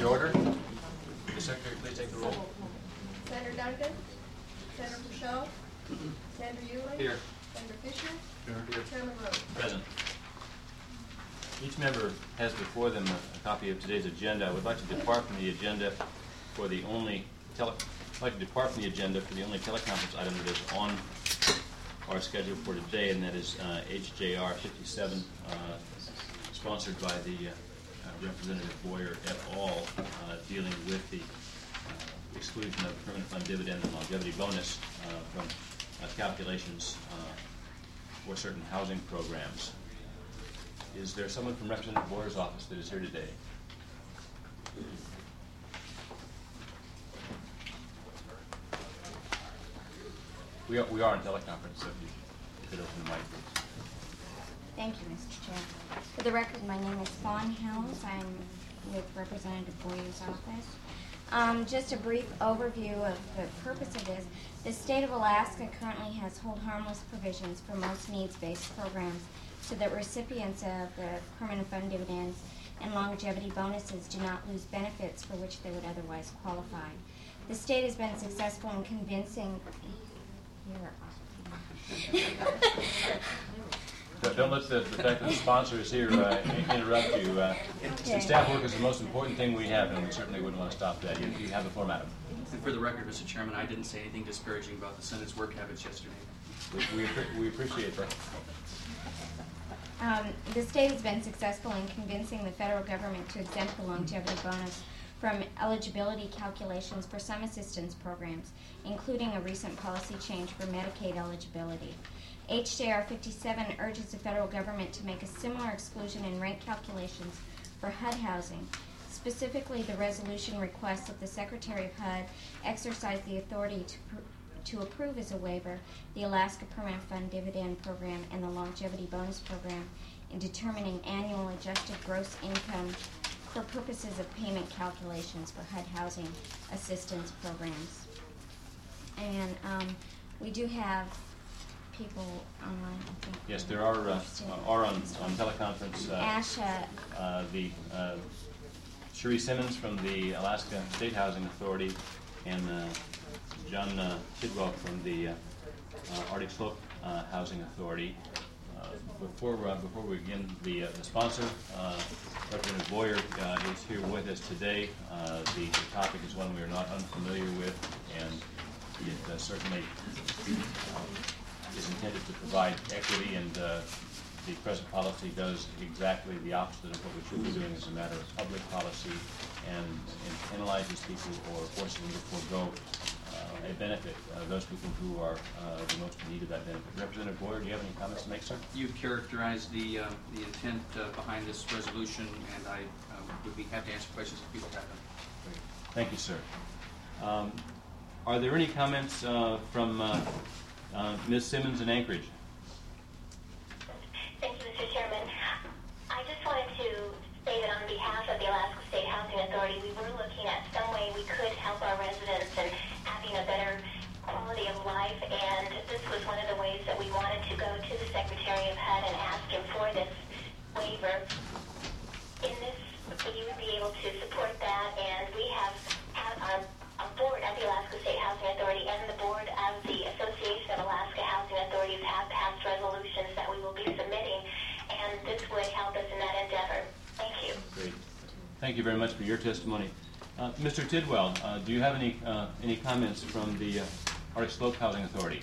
order. Will the Secretary please take the roll? Senator Duncan? Senator Pashot? Senator Ewing? Here. Senator Fisher? Here. Chairman Rose? Present. Each member has before them a copy of today's agenda. I would like to depart from the agenda for the only teleconference item that is on our schedule for today, and that is HJR 57, sponsored by the Representative Boyer et al., dealing with the exclusion of permanent fund dividend and longevity bonus from calculations for certain housing programs. Is there someone from Representative Boyer's office that is here today? We are in teleconference, so if you could open the mic, please. Thank you, Mr. Chair. For the record, my name is Fawn Hills. I'm with Representative Boyer's office. Just a brief overview of the purpose of this. The state of Alaska currently has hold harmless provisions for most needs-based programs so that recipients of the permanent fund dividends and longevity bonuses do not lose benefits for which they would otherwise qualify. The state has been successful in convincing... Don't let the fact that the sponsor is here interrupt you. Okay. Staff work is the most important thing we have, and we certainly wouldn't want to stop that. You have the floor, madam. And for the record, Mr. Chairman, I didn't say anything disparaging about the Senate's work habits yesterday. We appreciate that. The state has been successful in convincing the federal government to exempt the longevity bonus from eligibility calculations for some assistance programs, including a recent policy change for Medicaid eligibility. HJR 57 urges the federal government to make a similar exclusion in rent calculations for HUD housing. Specifically, the resolution requests that the Secretary of HUD exercise the authority to approve as a waiver the Alaska Permanent Fund Dividend Program and the Longevity Bonus Program in determining annual adjusted gross income for purposes of payment calculations for HUD housing assistance programs. And we do have people online. Yes, there are on teleconference. Asha. Cherie Simmons from the Alaska State Housing Authority and John Tidwell from the Arctic Slope Housing Authority. Before we begin, the sponsor, Representative Boyer, is here with us today. The topic is one we are not unfamiliar with, and it certainly is intended to provide equity, and the present policy does exactly the opposite of what we should be doing as a matter of public policy, and penalizes people or forces them to forego a benefit, those people who are the most in need of that benefit. Representative Boyer, do you have any comments to make, sir? You've characterized the intent behind this resolution, and I would be happy to answer questions if people have them. Great. Thank you, sir. Are there any comments from Ms. Simmons in Anchorage? Thank you, Mr. Chairman. I just wanted to say that on behalf of the Alaska State Housing Authority, we were looking at some way we could help our residents in having a better quality of life, and this was one of the ways that we wanted to go to the Secretary of HUD and ask him for this waiver. In this, you would be able to support that, and we have our board at the Alaska State Housing Authority and the board of the Association of Alaska Housing Authorities have passed resolutions that we will be submitting, and this would help us in that endeavor. Thank you. Great. Thank you very much for your testimony. Mr. Tidwell, do you have any comments from the Arctic Slope Housing Authority?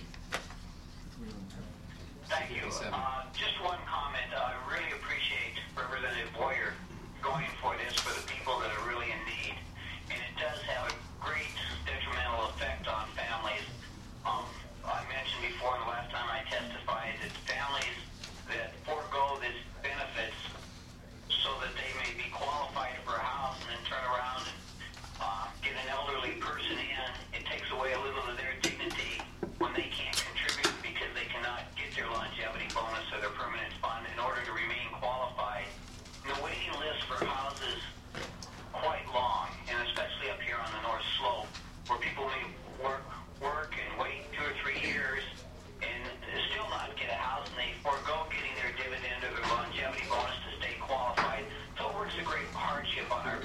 Thank you. Just one comment. I really appreciate Representative Boyer going for this for the people that are really in need, and it does have a great detrimental effect on families. I mentioned before the last time I testified that families that forego this benefits so that they may be qualified for a house and then turn around and get an elderly person in, it takes away a little of their dignity when they can't contribute because they cannot get their longevity bonus or their permanent fund in order to remain qualified. And the waiting list for houses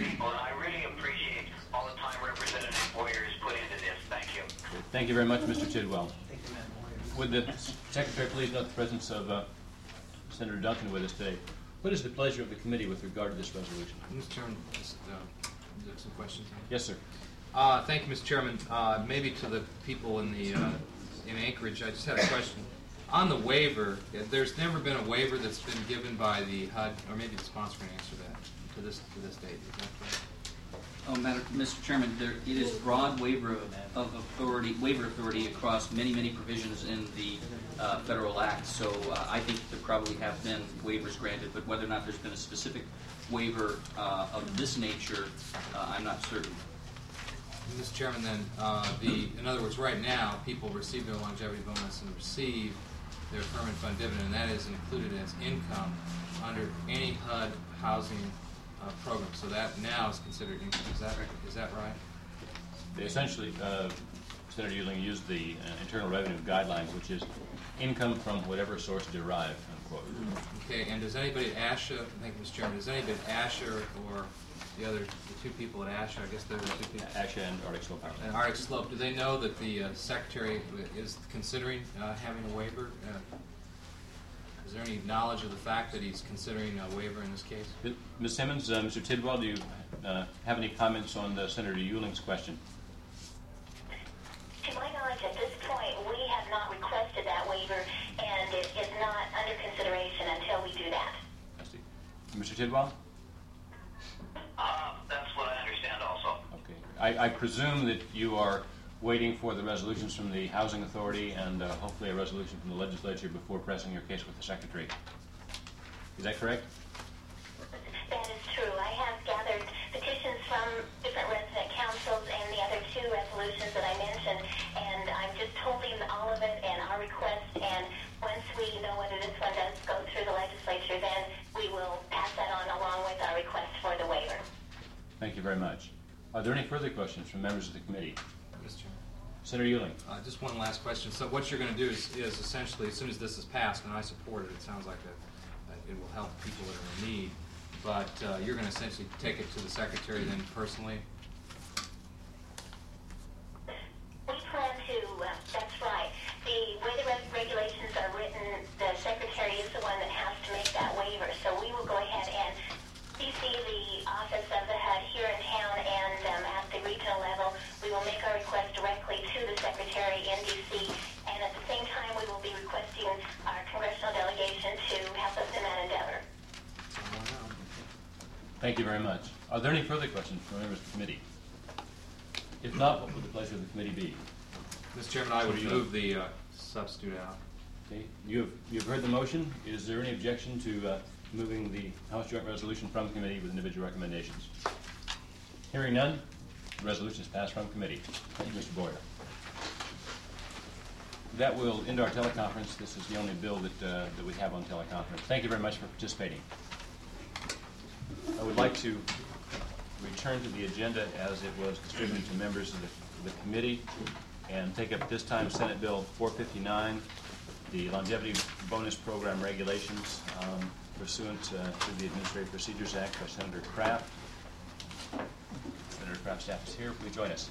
people, and I really appreciate all the time Representative Boyer has put into this. Thank you. Thank you very much, Mr. Tidwell. Would the Secretary please note the presence of Senator Duncan with us today? What is the pleasure of the committee with regard to this resolution? Mr. Chairman, just some questions. Yes, sir. Thank you, Mr. Chairman. Maybe to the people in Anchorage, I just had a question. On the waiver, there's never been a waiver that's been given by the HUD, or maybe the sponsor can answer that to this date. Is that correct? Oh, Mr. Chairman, it is broad waiver authority across many provisions in the federal act. So I think there probably have been waivers granted, but whether or not there's been a specific waiver of this nature, I'm not certain. Mr. Chairman, then, in other words, right now, people receive their longevity bonus and receive their permanent fund dividend, and that is included as income under any HUD housing program. So that now is considered income. Is that right? They essentially, Senator Euling used the Internal Revenue Guidelines, which is income from whatever source derived, unquote. Okay, and does anybody at ASHA, thank you, Mr. Chairman, does anybody at ASHA or the two people at ASHA, I guess they're the two people. ASHA and Arctic Slope. And Arctic Slope, do they know that the Secretary is considering having a waiver? Is there any knowledge of the fact that he's considering a waiver in this case? Ms. Simmons, Mr. Tidwell, do you have any comments on Senator Euling's question? To my knowledge, at this point, we have not requested that waiver, and it is not under consideration until we do that. I see. Mr. Tidwell? That's what I understand also. Okay. I presume that you are waiting for the resolutions from the Housing Authority and hopefully a resolution from the legislature before pressing your case with the Secretary. Is that correct? That is true. I have gathered petitions from different resident councils and the other two resolutions that I mentioned, and I'm just holding all of it and our request, and once we know whether this one does go through the legislature, then we will pass that on along with our request for the waiver. Thank you very much. Are there any further questions from members of the committee? Mr. Chairman. Senator Euling. Just one last question. So what you're going to do is essentially, as soon as this is passed, and I support it, it sounds like it will help people that are in need, but you're going to essentially take it to the Secretary then personally? We plan to, that's right. The way the regulations are written, the Secretary is the one that has to make that waiver, so we will go ahead and CC the office of the HUD here in town, and at the regional level, we will make our request directly to the Secretary in D.C., and at the same time, we will be requesting our congressional delegation to help us in that endeavor. Thank you very much. Are there any further questions from members of the committee? If not, what would the pleasure of the committee be? Mr. Chairman, I would move the substitute out. Okay. You've heard the motion. Is there any objection to moving the House Joint Resolution from committee with individual recommendations? Hearing none, the resolution is passed from committee. Thank you, Mr. Boyer. That will end our teleconference. This is the only bill that we have on teleconference. Thank you very much for participating. I would like to return to the agenda as it was distributed to members of the committee and take up this time Senate Bill 459, the Longevity Bonus Program Regulations pursuant to the Administrative Procedures Act by Senator Kraft. Senator Kraft's staff is here. Please join us.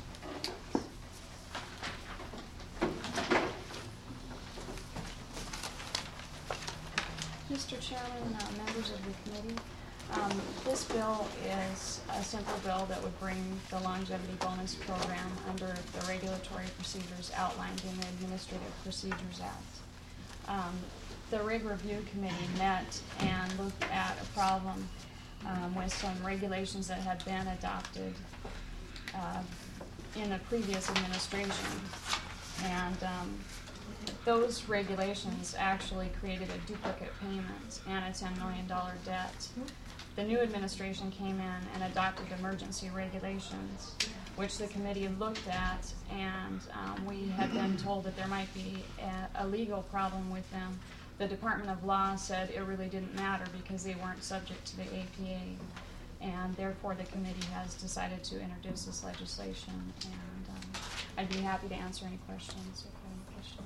Mr. Chairman, members of the committee, this bill is a simple bill that would bring the Longevity Bonus Program under the regulatory procedures outlined in the Administrative Procedures Act. The Rig Review Committee met and looked at a problem with some regulations that had been adopted in a previous administration. And those regulations actually created a duplicate payment and a $10 million debt. The new administration came in and adopted emergency regulations, which the committee looked at, and we had been told that there might be a legal problem with them. The Department of Law said it really didn't matter because they weren't subject to the APA, and therefore the committee has decided to introduce this legislation, and I'd be happy to answer any questions if you have any questions.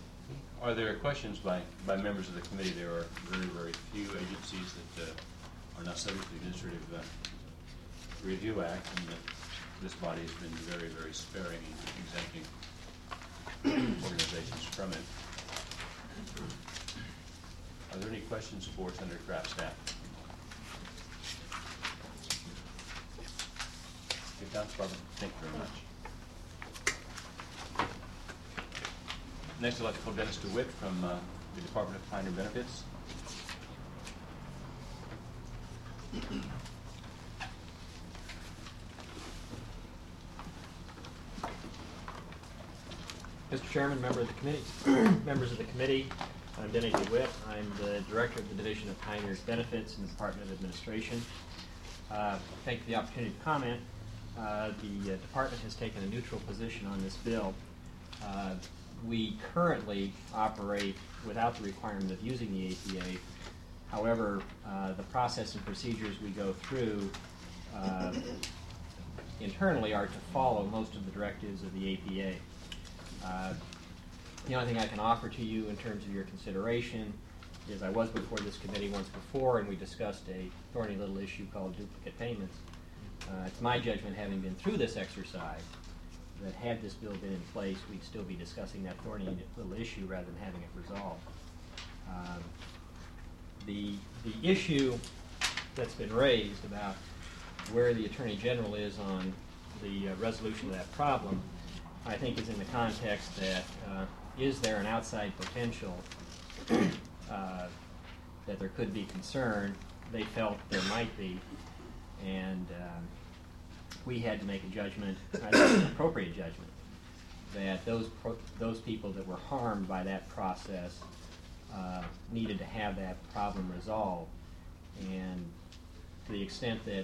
Are there questions by members of the committee? There are very, very few agencies that are not subject to the Administrative Review Act, and that this body has been very, very sparing in exempting organizations from it. Are there any questions for Senator Kraft's staff? If not, Barbara, thank you very much. Next, I'd like to call Dennis DeWitt from the Department of Pioneer Benefits. Mr. Chairman, members of the committee, I'm Denny DeWitt. I'm the Director of the Division of Pioneers Benefits in the Department of Administration. Thank you for the opportunity to comment. The department has taken a neutral position on this bill. We currently operate without the requirement of using the APA. However, the process and procedures we go through internally are to follow most of the directives of the APA. The only thing I can offer to you in terms of your consideration is I was before this committee once before, and we discussed a thorny little issue called duplicate payments. It's my judgment, having been through this exercise, that had this bill been in place, we'd still be discussing that thorny little issue rather than having it resolved. The issue that's been raised about where the Attorney General is on the resolution of that problem, I think is in the context that is there an outside potential that there could be concern? They felt there might be, and we had to make a judgment, I think an appropriate judgment, that those people that were harmed by that process needed to have that problem resolved. And to the extent that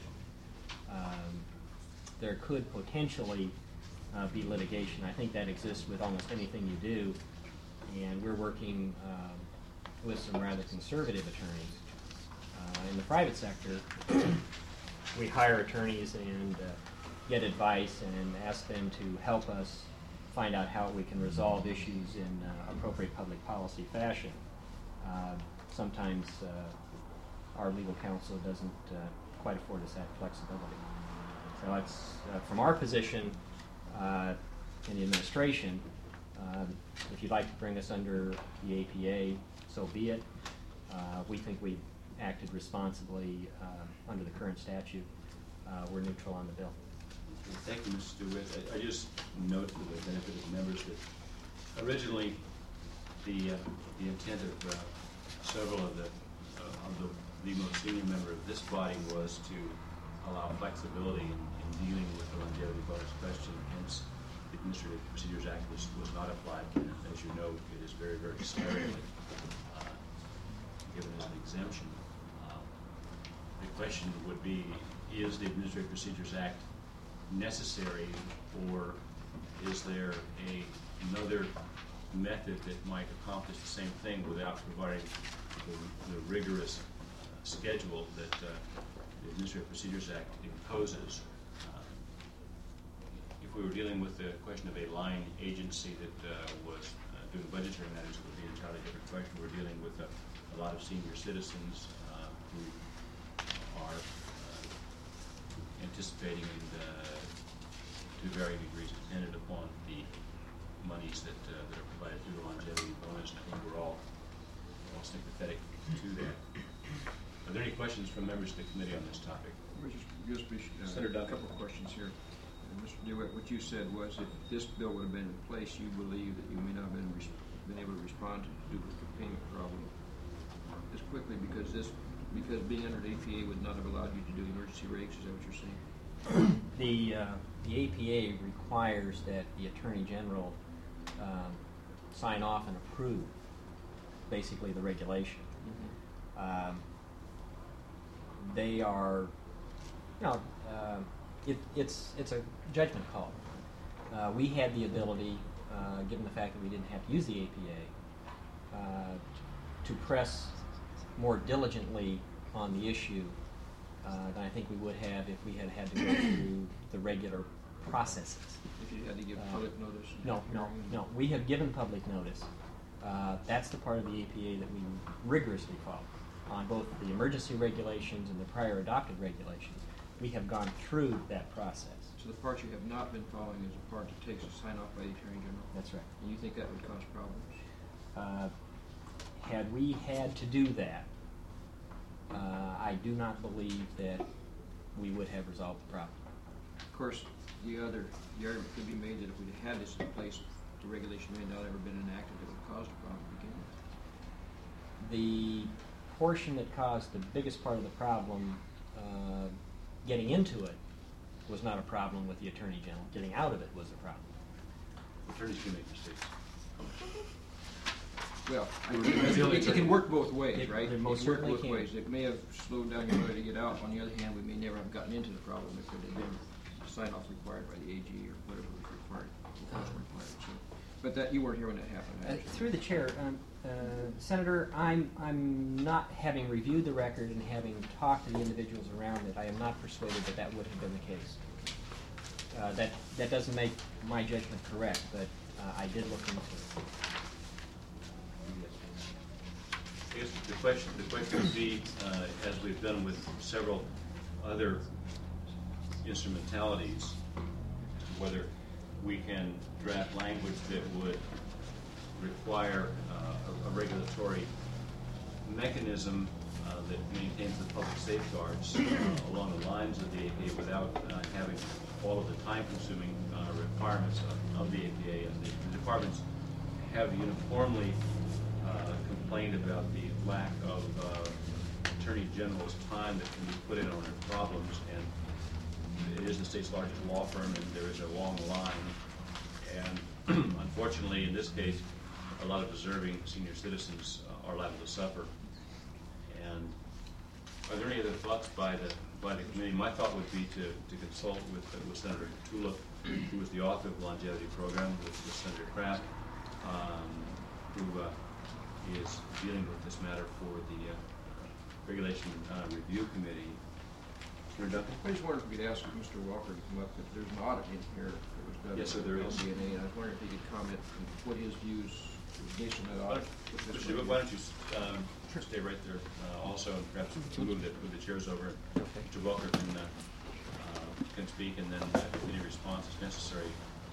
there could potentially be litigation, I think that exists with almost anything you do, and we're working with some rather conservative attorneys. In the private sector, we hire attorneys and get advice and ask them to help us find out how we can resolve issues in appropriate public policy fashion. Sometimes our legal counsel doesn't quite afford us that flexibility. So it's from our position in the administration, if you'd like to bring us under the APA, so be it. We think we've acted responsibly under the current statute. We're neutral on the bill. Thank you, Mr. DeWitt. I just note for the benefit of the members that originally the intent of several of the most senior member of this body was to allow flexibility in dealing with the longevity bonus question. Hence, the Administrative Procedures Act was not applied. As you know, it is very, very sparingly given as an exemption. The question would be, is the Administrative Procedures Act necessary, or is there another method that might accomplish the same thing without providing the rigorous schedule that the Administrative Procedures Act imposes? If we were dealing with the question of a line agency that was doing budgetary matters, it would be an entirely different question. We're dealing with a lot of senior citizens who are anticipating and to varying degrees dependent upon the monies that are provided through the longevity bonus, and I think we're all sympathetic to that. Are there any questions from members of the committee on this topic? Senator Duncan. A couple of questions here. Mr. DeWitt, what you said was if this bill would have been in place, you believe that you may not have been able to respond to the duplicate payment problem as quickly because being under the APA would not have allowed you to do emergency regs. Is that what you're saying? The APA requires that the Attorney General sign off and approve basically the regulation. Mm-hmm. They are, it's a judgment call. We had the ability, given the fact that we didn't have to use the APA, to press more diligently on the issue than I think we would have if we had had to go through the regular processes. If you had to give public notice? No. We have given public notice. That's the part of the APA that we rigorously follow. on both the emergency regulations and the prior adopted regulations. We have gone through that process. So the part you have not been following is the part that takes a sign off by the Attorney General? That's right. And you think that would cause problems? Had we had to do that, I do not believe that we would have resolved the problem. Of course, the argument could be made that if we'd had this in place, the regulation may not have ever been enacted, it would have caused a problem to begin with. The portion that caused the biggest part of the problem, getting into it, was not a problem with the Attorney General. Getting out of it was a problem. Attorneys can make mistakes. Well, the only it can work both ways, right? It most can work certainly both can. ways. It may have slowed down your ability to get out. On the other hand, we may never have gotten into the problem if there had been a sign-off required by the AG or whatever was required. So, but that you weren't here when that happened. I understand. Through the chair, Senator, I'm not, having reviewed the record and having talked to the individuals around it, I am not persuaded that that would have been the case. That doesn't make my judgment correct, but I did look into it. I guess the question would be, as we've done with several other instrumentalities, whether we can draft language that would require a regulatory mechanism that maintains the public safeguards along the lines of the APA without having all of the time-consuming requirements of the APA. And the departments have uniformly complained about the lack of Attorney General's time that can be put in on their problems, and it is the state's largest law firm, and there is a long line. And unfortunately, in this case, a lot of deserving senior citizens are liable to suffer. And are there any other thoughts by the committee? My thought would be to consult with Senator Tulip, who is the author of the longevity program, with Senator Kraft, who is dealing with this matter for the Regulation Review Committee. Senator Duncan? I just wondered if we could ask Mr. Walker to come up. If there's an audit in here that was done Yes, sir, there is. LCNA, and I was wondering if he could comment on what his views based on that audit. Mr. DeWitt, why don't you stay right there also, and perhaps move the chairs over. Okay. Mr. Walker can speak, and then if any response is necessary.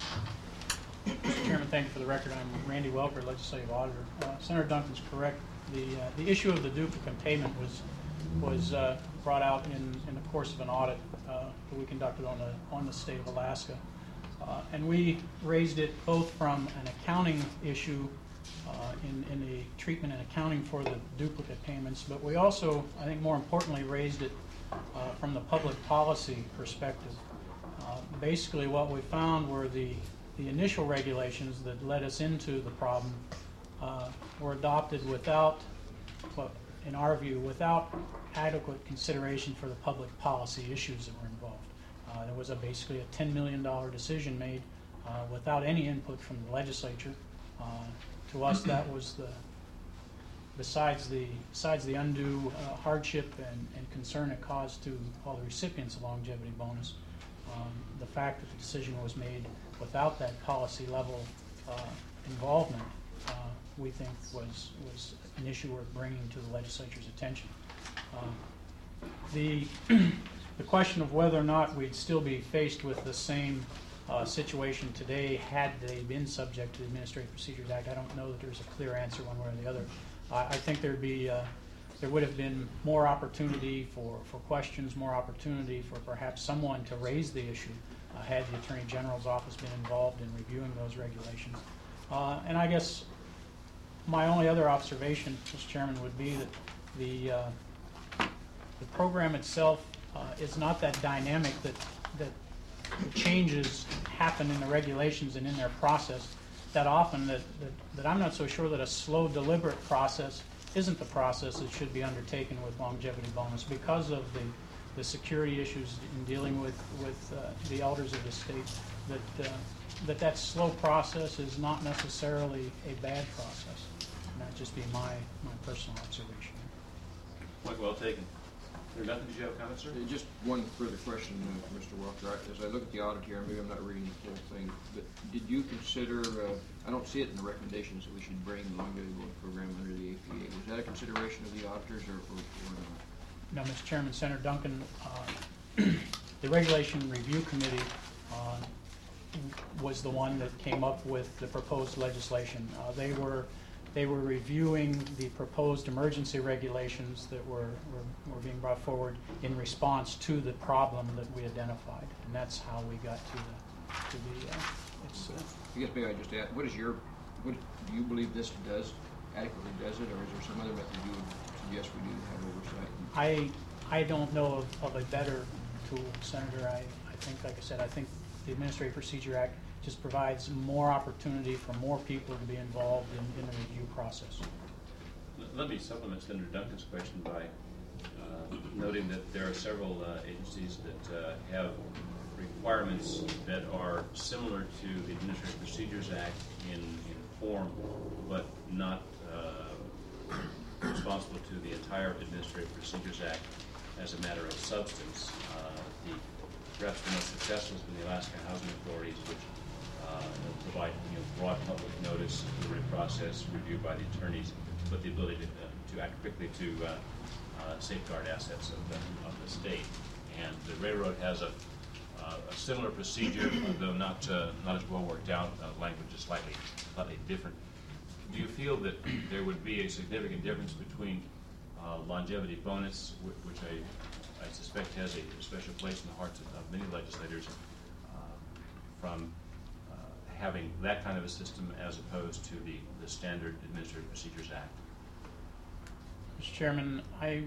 Mr. Chairman, thank you for the record. I'm Randy Welker, Legislative Auditor. Senator Duncan's correct. The issue of the duplicate payment was brought out in the course of an audit that we conducted on the state of Alaska. And we raised it both from an accounting issue in the treatment and accounting for the duplicate payments, but we also, I think more importantly, raised it from the public policy perspective. Basically what we found were the initial regulations that led us into the problem were adopted without, in our view, without adequate consideration for the public policy issues that were involved. There was basically a $10 million decision made without any input from the legislature. To us, that was besides the undue hardship and concern it caused to all the recipients of longevity bonus, the fact that the decision was made without that policy level involvement, we think was an issue worth bringing to the legislature's attention. The question of whether or not we'd still be faced with the same situation today had they been subject to the Administrative Procedures Act, I don't know that there's a clear answer one way or the other. I think there would have been more opportunity for questions, more opportunity for perhaps someone to raise the issue had the Attorney General's office been involved in reviewing those regulations. And I guess my only other observation, Mr. Chairman, would be that the program itself is not that dynamic that changes happen in the regulations and in their process that often that I'm not so sure that a slow, deliberate process isn't the process that should be undertaken with longevity bonus because of the security issues in dealing with the elders of the state, that slow process is not necessarily a bad process. And that'd just be my personal observation. Point well taken. Senator Duncan, did you have a comment, sir? Just one further question, Mr. Walker. As I look at the audit here, maybe I'm not reading the whole thing, but did you consider, I don't see it in the recommendations that we should bring the longevity bonus program under the APA. Was that a consideration of the auditors or not? No, Mr. Chairman, Senator Duncan, the Regulation Review Committee was the one that came up with the proposed legislation. They were reviewing the proposed emergency regulations that were being brought forward in response to the problem that we identified, and that's how we got to the I guess maybe I just ask, what do you believe this adequately does it, or is there some other method you would suggest we do to have oversight? I don't know of a better tool, Senator. I think, like I said, I think the Administrative Procedure Act just provides more opportunity for more people to be involved in the review process. Let me supplement Senator Duncan's question by noting that there are several agencies that have requirements that are similar to the Administrative Procedures Act in form, but not responsible to the entire Administrative Procedures Act as a matter of substance. Perhaps the most successful has been the Alaska Housing Authorities, which provide broad public notice, delivery process, review by the attorneys, but the ability to act quickly to safeguard assets of the state. And the railroad has a similar procedure, though not as well worked out. Language is slightly different. Do you feel that there would be a significant difference between longevity bonus, which I suspect has a special place in the hearts of many legislators, from having that kind of a system as opposed to the standard Administrative Procedures Act? Mr. Chairman,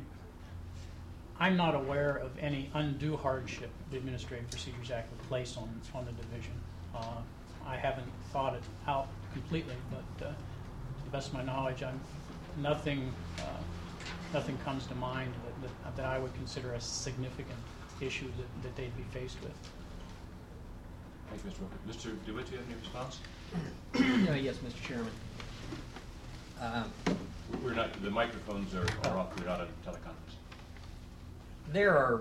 I'm not aware of any undue hardship the Administrative Procedures Act would place on the division. I haven't thought it out completely, but to the best of my knowledge, nothing comes to mind that I would consider a significant issue that they'd be faced with. Thank you, Mr. Walker. Mr. DeWitt, do you have any response? Yes, Mr. Chairman. The microphones are off. We're not on teleconference. There are.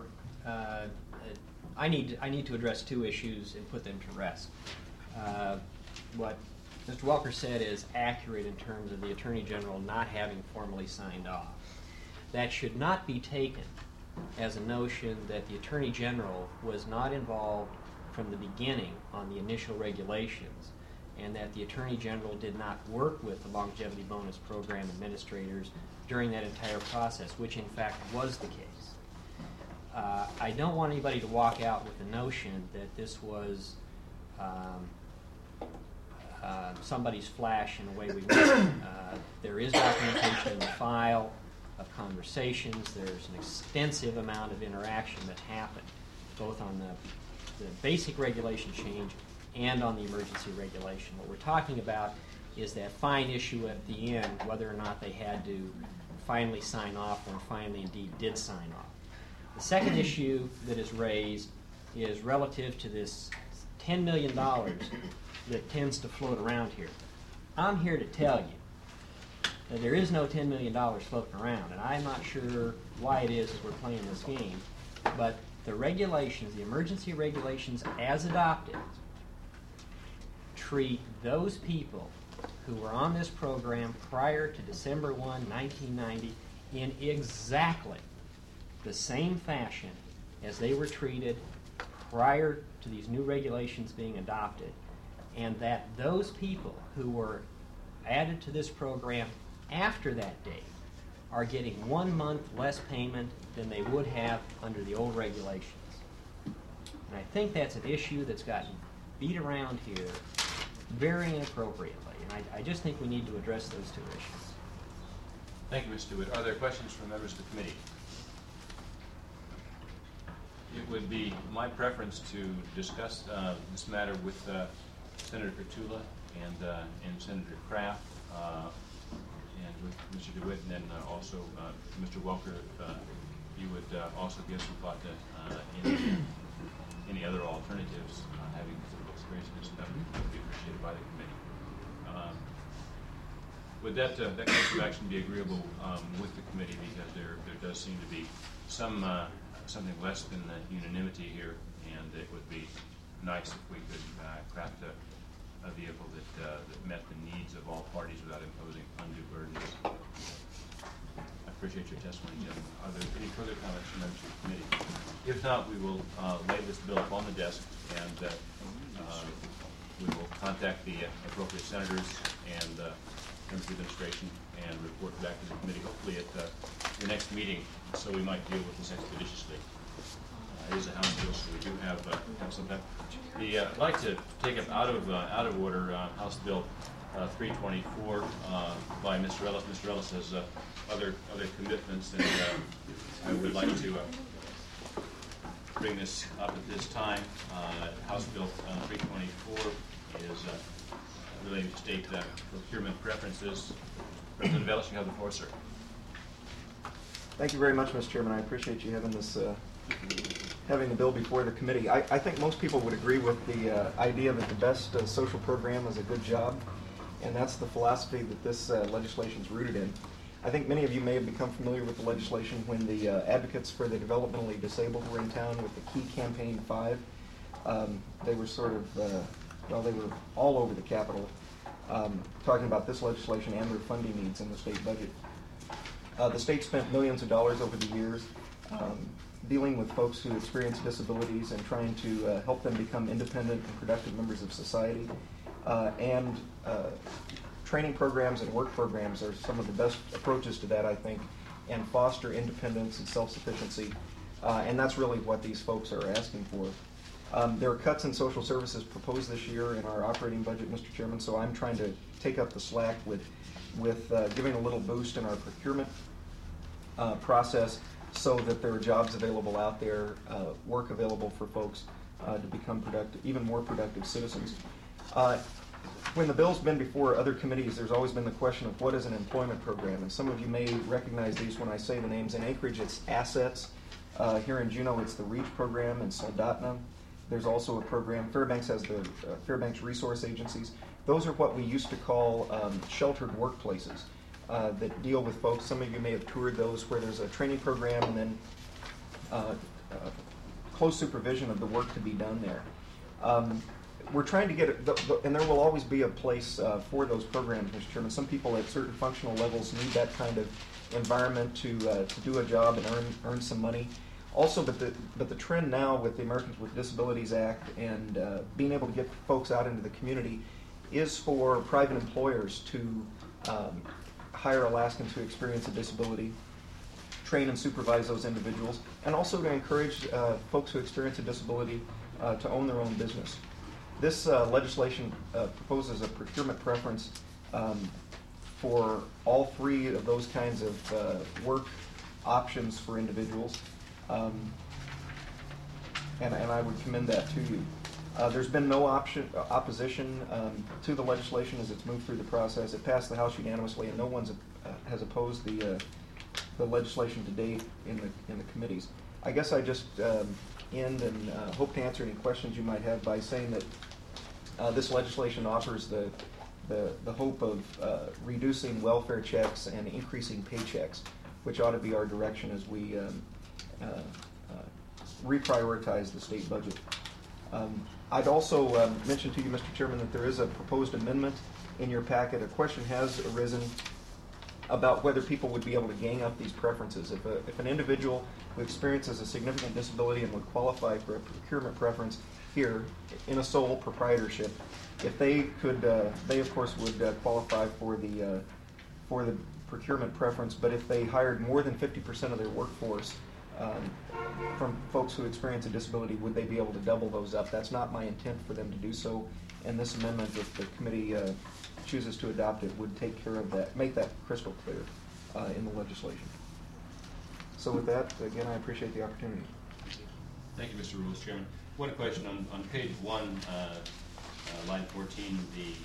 I need to address two issues and put them to rest. What Mr. Walker said is accurate in terms of the Attorney General not having formally signed off. That should not be taken as a notion that the Attorney General was not involved from the beginning on the initial regulations, and that the Attorney General did not work with the longevity bonus program administrators during that entire process, which in fact was the case. I don't want anybody to walk out with the notion that this was somebody's flash in the way we went. There is documentation in the file of conversations. There's an extensive amount of interaction that happened, both on the basic regulation change and on the emergency regulation. What we're talking about is that fine issue at the end, whether or not they had to finally sign off or finally indeed did sign off. The second issue that is raised is relative to this $10 million that tends to float around here. I'm here to tell you that there is no $10 million floating around, and I'm not sure why it is as we're playing this game, but the regulations, the emergency regulations as adopted, treat those people who were on this program prior to December 1, 1990 in exactly the same fashion as they were treated prior to these new regulations being adopted, and that those people who were added to this program after that date are getting 1 month less payment than they would have under the old regulations. And I think that's an issue that's gotten beat around here very inappropriately, and I just think we need to address those two issues. Thank you, Mr. DeWitt. Are there questions from members of the committee? It would be my preference to discuss this matter with Senator Petula and Senator Kraft, and with Mr. DeWitt, and then also Mr. Welker, if you would also give some thought to any other alternatives, having experience in this, that would be appreciated by the committee. Would that course of action be agreeable with the committee, because there does seem to be something less than unanimity here, and it would be nice if we could craft a vehicle that met the needs of all parties without imposing undue burdens. I appreciate your testimony, gentlemen. Are there any further comments from members of the committee? If not, we will lay this bill up on the desk, and we will contact the appropriate senators and members of the administration and report back to the committee, hopefully at the next meeting, so we might deal with this expeditiously. It is a House bill, so we do have some time. I'd like to take up out of order House Bill 324 by Mr. Ellis. Mr. Ellis has other commitments, and I would like to bring this up at this time. House Bill 324 is relating to state procurement preferences. Representative Ellis, you have the floor, sir. Thank you very much, Mr. Chairman. I appreciate you having this, having the bill before the committee. I think most people would agree with the idea that the best social program is a good job, and that's the philosophy that this legislation is rooted in. I think many of you may have become familiar with the legislation when the advocates for the developmentally disabled were in town with the Key Campaign 5. They were sort of, well, they were all over the Capitol talking about this legislation and their funding needs in the state budget. The state spent millions of dollars over the years dealing with folks who experience disabilities and trying to help them become independent and productive members of society. Training programs and work programs are some of the best approaches to that, I think, and foster independence and self-sufficiency. And that's really what these folks are asking for. There are cuts in social services proposed this year in our operating budget, Mr. Chairman, so I'm trying to take up the slack with giving a little boost in our procurement process so that there are jobs available out there, work available for folks to become productive, even more productive citizens. When the bill's been before other committees, there's always been the question of what is an employment program, and some of you may recognize these when I say the names. In Anchorage, it's ASSETS. Here in Juneau, it's the REACH program. In Soldotna, there's also a program. Fairbanks has the Fairbanks Resource Agencies. Those are what we used to call sheltered workplaces that deal with folks. Some of you may have toured those, where there's a training program and then close supervision of the work to be done there. We're trying to get it, and there will always be a place for those programs, Mr. Chairman. Some people at certain functional levels need that kind of environment to do a job and earn some money. Also, but the trend now with the Americans with Disabilities Act and being able to get folks out into the community is for private employers to hire Alaskans who experience a disability, train and supervise those individuals, and also to encourage folks who experience a disability to own their own business. This legislation proposes a procurement preference for all three of those kinds of work options for individuals, and I would commend that to you. There's been no opposition to the legislation as it's moved through the process. It passed the House unanimously, and no one has opposed the legislation to date in the committees. I guess I just end and hope to answer any questions you might have by saying that this legislation offers the hope of reducing welfare checks and increasing paychecks, which ought to be our direction as we reprioritize the state budget. I'd also mention to you, Mr. Chairman, that there is a proposed amendment in your packet. A question has arisen about whether people would be able to gang up these preferences. If an individual who experiences a significant disability and would qualify for a procurement preference here in a sole proprietorship, if they could, they of course would qualify for the procurement preference. But if they hired more than 50% of their workforce from folks who experience a disability, would they be able to double those up? That's not my intent for them to do so, and this amendment, if the committee chooses to adopt it, would take care of that, make that crystal clear in the legislation. So with that, again, I appreciate the opportunity. Thank you, Mr. Rules Chairman. One question on page 1, line 14,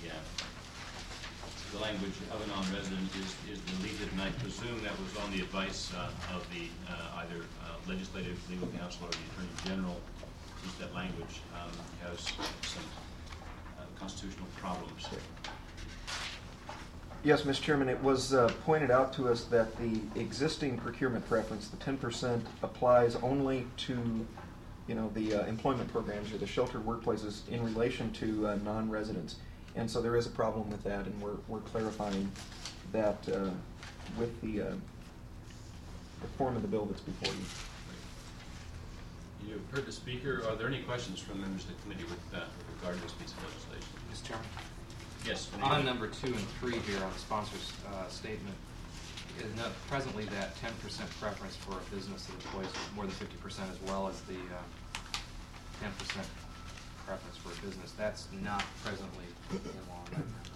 the language of a non-resident is deleted, and I presume that was on the advice of the either legislative legal counsel or the Attorney General, since that language has some constitutional problems. Yes, Mr. Chairman, it was pointed out to us that the existing procurement preference, the 10%, applies only to, the employment programs or the sheltered workplaces in relation to non-residents. And so there is a problem with that, and we're clarifying that with the form of the bill that's before you. You've heard the speaker. Are there any questions from members of the committee with regard to this piece of legislation? Mr. Chairman? Yes. On number 2 and 3 here on the sponsor's statement, presently that 10% preference for a business that employs more than 50% as well as the 10% preference for a business, that's not presently in law.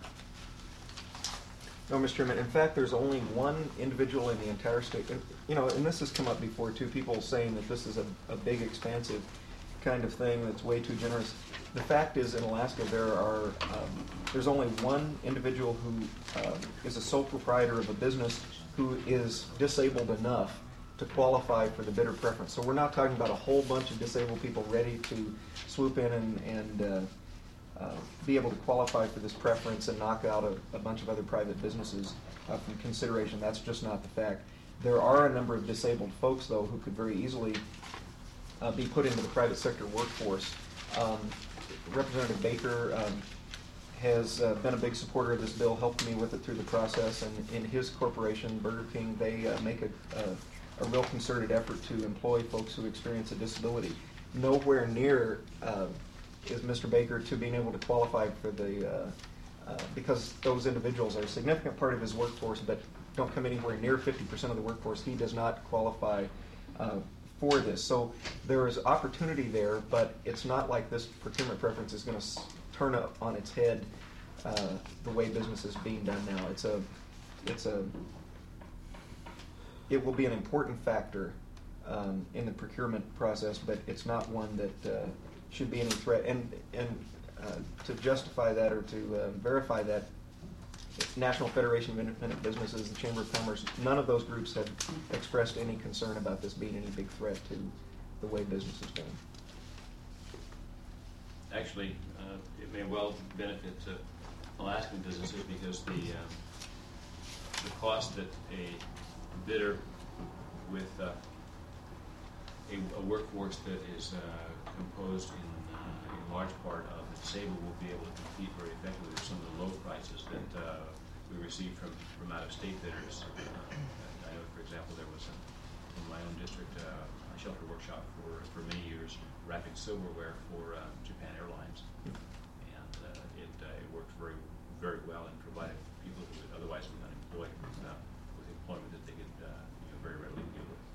No, Mr. Chairman. In fact, there's only one individual in the entire state. And this has come up before too. People saying that this is a big, expansive kind of thing that's way too generous. The fact is, in Alaska, there's only one individual who is a sole proprietor of a business who is disabled enough to qualify for the bidder preference. So we're not talking about a whole bunch of disabled people ready to swoop in and be able to qualify for this preference and knock out a bunch of other private businesses from consideration. That's just not the fact. There are a number of disabled folks, though, who could very easily be put into the private sector workforce. Representative Baker has been a big supporter of this bill, helped me with it through the process, and in his corporation, Burger King, they make a real concerted effort to employ folks who experience a disability. Nowhere near is Mr. Baker to being able to qualify for because those individuals are a significant part of his workforce, but don't come anywhere near 50% of the workforce. He does not qualify for this. So there is opportunity there, but it's not like this procurement preference is going to turn up on its head the way business is being done now. It will be an important factor in the procurement process, but it's not one that should be any threat. And to justify that or to verify that, National Federation of Independent Businesses, the Chamber of Commerce, none of those groups have expressed any concern about this being any big threat to the way business is done. Actually, it may well benefit Alaskan businesses because the cost that a bidder with a workforce that is composed in large part of the disabled will be able to compete very effectively with some of the low prices that we receive from out-of-state bidders. I know, for example, there was in my own district a shelter workshop for many years, wrapping silverware for Japan Airlines, and it worked very, very well and provided people who would otherwise be unemployed with employment that they could very readily deal with.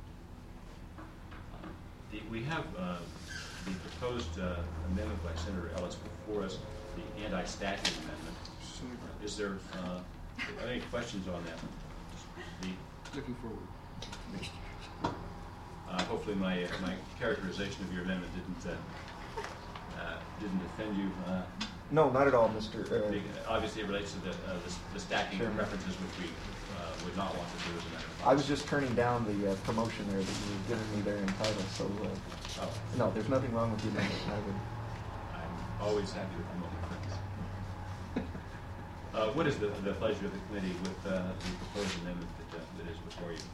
We have the proposed amendment by Senator Ellis before us, the anti-stacking amendment. Is there any questions on that? Looking forward. Hopefully my characterization of your amendment didn't offend you. No, not at all, Mr. Obviously, it relates to the stacking preferences, which we would not want to do as a matter of fact. I was just turning down the promotion there that you were giving me there in title, so no, there's nothing wrong with the amendment. I'm always happy to promote my friends. What is the pleasure of the committee with the proposed amendment that is before you?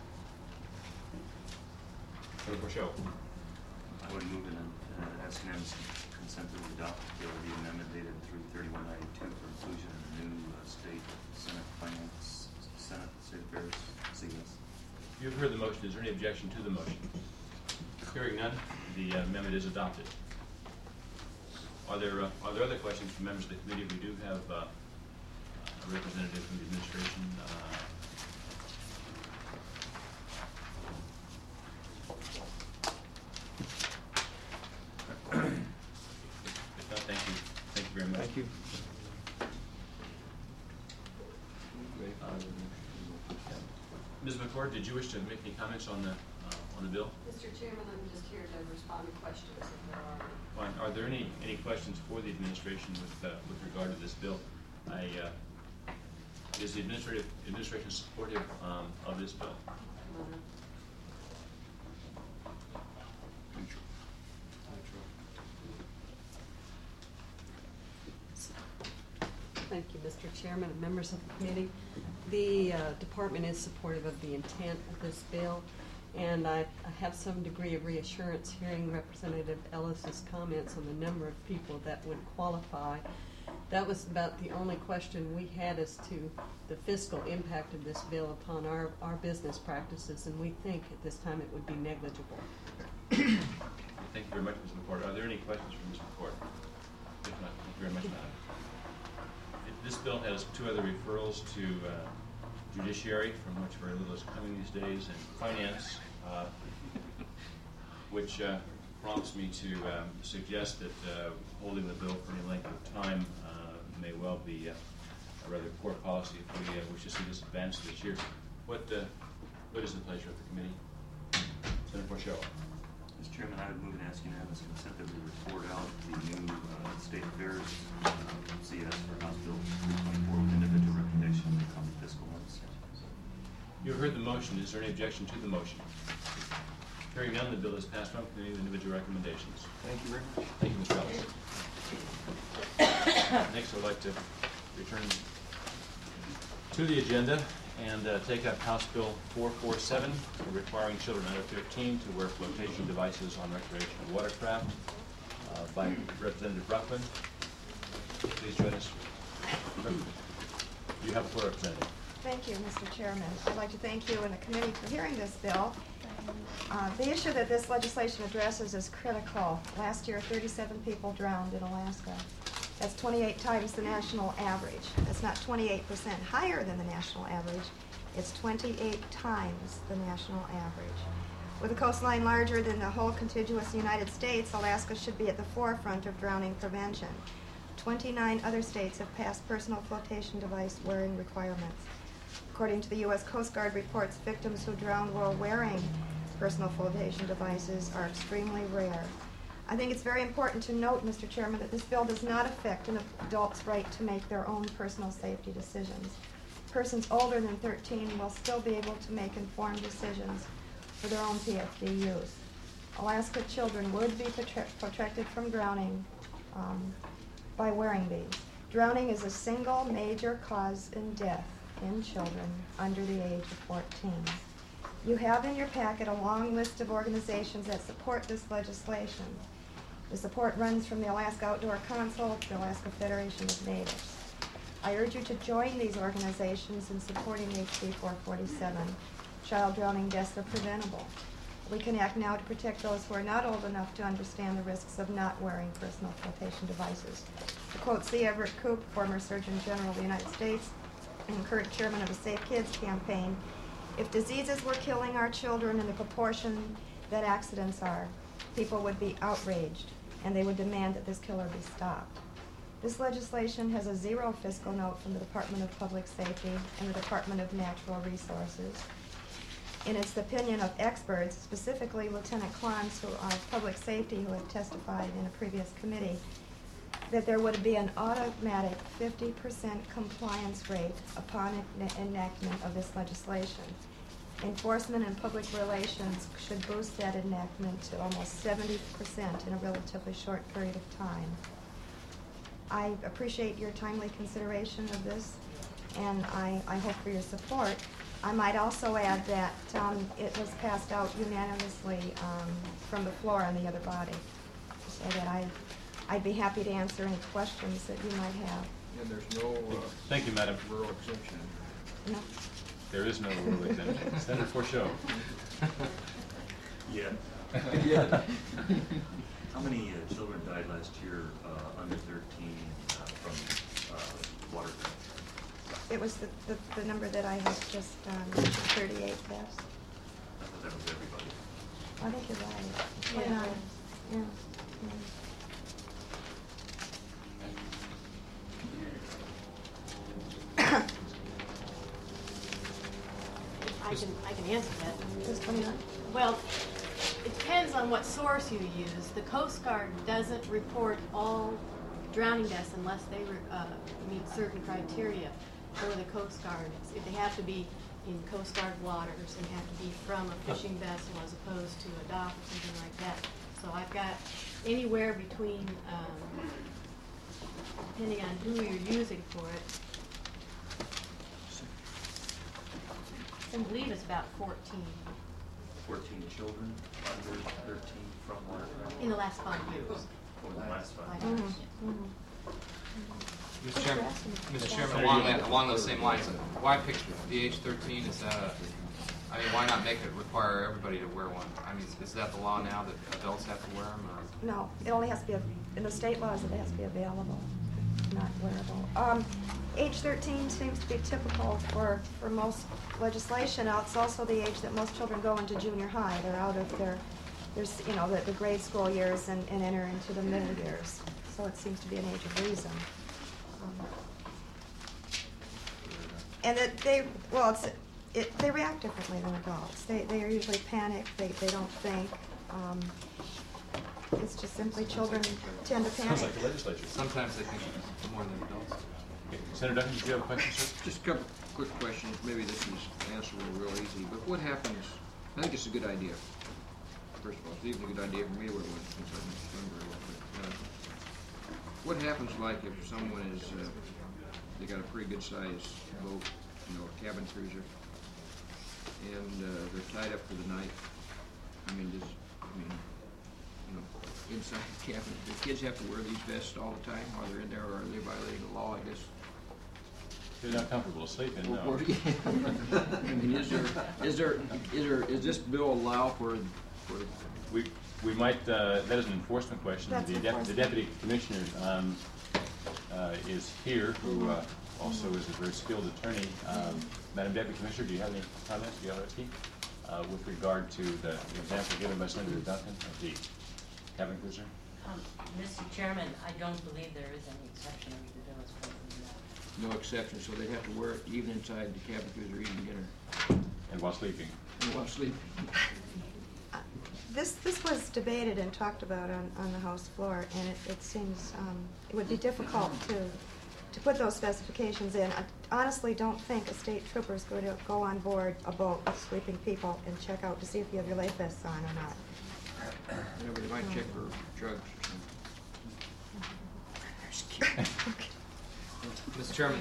Senator Show. I would move in ask unanimous consent to adopt the amendment dated 3/31/92 for inclusion in the new state Senate Finance, Senate State Affairs, CS. You've heard the motion. Is there any objection to the motion? Hearing none, the amendment is adopted. Are there other questions from members of the committee? We do have a representative from the administration. If not, thank you. Thank you very much. Thank you. Ms. McCord, did you wish to make any comments on the bill? Mr. Chairman, I'm just here to respond to questions if there are. Fine. Are there any questions for the administration with regard to this bill? Is the administration supportive of this bill? Thank you, Mr. Chairman and members of the committee. The department is supportive of the intent of this bill, and I have some degree of reassurance hearing Representative Ellis's comments on the number of people that would qualify. That was about the only question we had as to the fiscal impact of this bill upon our business practices, and we think at this time it would be negligible. Thank you very much, Ms. McCord. Are there any questions for Ms. McCord? If not, thank you very much, Madam. This bill has two other referrals to judiciary, from which very little is coming these days, and finance, which prompts me to suggest that holding the bill for any length of time may well be a rather poor policy if we wish to see this advanced this year. What is the pleasure of the committee? Senator Porcello. Mr. Chairman, I would move and ask unanimous consent that we report out the new State Affairs CS for House Bill 324 with individual recommendation in the coming fiscal months. You have heard the motion. Is there any objection to the motion? Hearing none, the bill is passed on committee with individual recommendations. Thank you very much. Thank you, Mr. Ellis. Next, I would like to return to the agenda and take up House Bill 447, requiring children under 13 to wear flotation devices on recreational watercraft, by Representative Ruckman. Please join us. You have the floor, Representative. Thank you, Mr. Chairman. I'd like to thank you and the committee for hearing this bill. The issue that this legislation addresses is critical. Last year, 37 people drowned in Alaska. That's 28 times the national average. That's not 28% higher than the national average. It's 28 times the national average. With a coastline larger than the whole contiguous United States, Alaska should be at the forefront of drowning prevention. 29 other states have passed personal flotation device wearing requirements. According to the U.S. Coast Guard reports, victims who drown while wearing personal flotation devices are extremely rare. I think it's very important to note, Mr. Chairman, that this bill does not affect an adult's right to make their own personal safety decisions. Persons older than 13 will still be able to make informed decisions for their own PFD use. Alaska children would be protected from drowning by wearing these. Drowning is a single major cause in death in children under the age of 14. You have in your packet a long list of organizations that support this legislation. The support runs from the Alaska Outdoor Council to the Alaska Federation of Natives. I urge you to join these organizations in supporting HB 447. Child drowning deaths are preventable. We can act now to protect those who are not old enough to understand the risks of not wearing personal flotation devices. To quote C. Everett Koop, former Surgeon General of the United States and current chairman of the Safe Kids campaign, if diseases were killing our children in the proportion that accidents are, people would be outraged and they would demand that this killer be stopped. This legislation has a zero fiscal note from the Department of Public Safety and the Department of Natural Resources. In its opinion of experts, specifically Lieutenant Klons, who are public safety, who have testified in a previous committee, that there would be an automatic 50% compliance rate upon enactment of this legislation. Enforcement and public relations should boost that enactment to almost 70% in a relatively short period of time. I appreciate your timely consideration of this, and I hope for your support. I might also add that it was passed out unanimously from the floor on the other body, so that I'd be happy to answer any questions that you might have. And there's no Thank you, Madam. rural exemption. No. There is no rule exemption. Senator Forshore. Yeah. Yeah. How many children died last year under 13 from water? It was the number that I had just mentioned, 38 deaths. I thought that was everybody. I think you're right. Yeah. Yeah. I can answer that. Just 29? Well, it depends on what source you use. The Coast Guard doesn't report all drowning deaths unless they meet certain criteria for the Coast Guard. They have to be in Coast Guard waters and have to be from a fishing vessel as opposed to a dock or something like that. So I've got anywhere between depending on who you're using for it. I believe it's about 14 14 children under 13 from watercraft? in the last 5 years. Over the last 5 Mhm. years. Mr. Chairman, along those same lines, why pick the age 13? Is that I mean, why not make it require everybody to wear one? I mean, is that the law now that adults have to wear them? Or? No, it only has to be, in the state laws, it has to be available, not wearable. Age 13 seems to be typical for most legislation. Now, it's also the age that most children go into junior high. They're out of the grade school years and enter into the middle years. So it seems to be an age of reason. And that they react differently than adults. They are usually panicked. They don't think. It's just simply children tend to panic. Sounds like the legislature. Sometimes they think more than adults. Okay. Senator Duncan, do you have a question, sir? Just a couple quick questions. Maybe this is answerable real easy. But what happens? I think it's a good idea. First of all, it's even a good idea for me. What it was since I'm younger. But what happens, like, if someone is they got a pretty good sized boat, a cabin cruiser, and they're tied up for the night? Inside the cabin, do kids have to wear these vests all the time while they're in there, or are they violating the law? I guess They're not comfortable to sleep in, no. I mean, is this bill allow for? We might. That is an enforcement question. That's The deputy commissioner is here, who also is a very skilled attorney. Madam Deputy Commissioner, do you have any comments? Do you have any with regard to the example given by Senator Duncan of the cabin cruiser? Mr. Chairman, I don't believe there is any exception under the bill as presently now. No exception, so they have to wear it even inside the cabin cruiser eating dinner. And while sleeping. And while sleeping. This was debated and talked about on the House floor, and it seems it would be difficult to put those specifications in. I honestly don't think a state trooper is going to go on board a boat with sleeping people and check out to see if you have your life vests on or not. Yeah, but they might check for drugs or something. Mr. Chairman,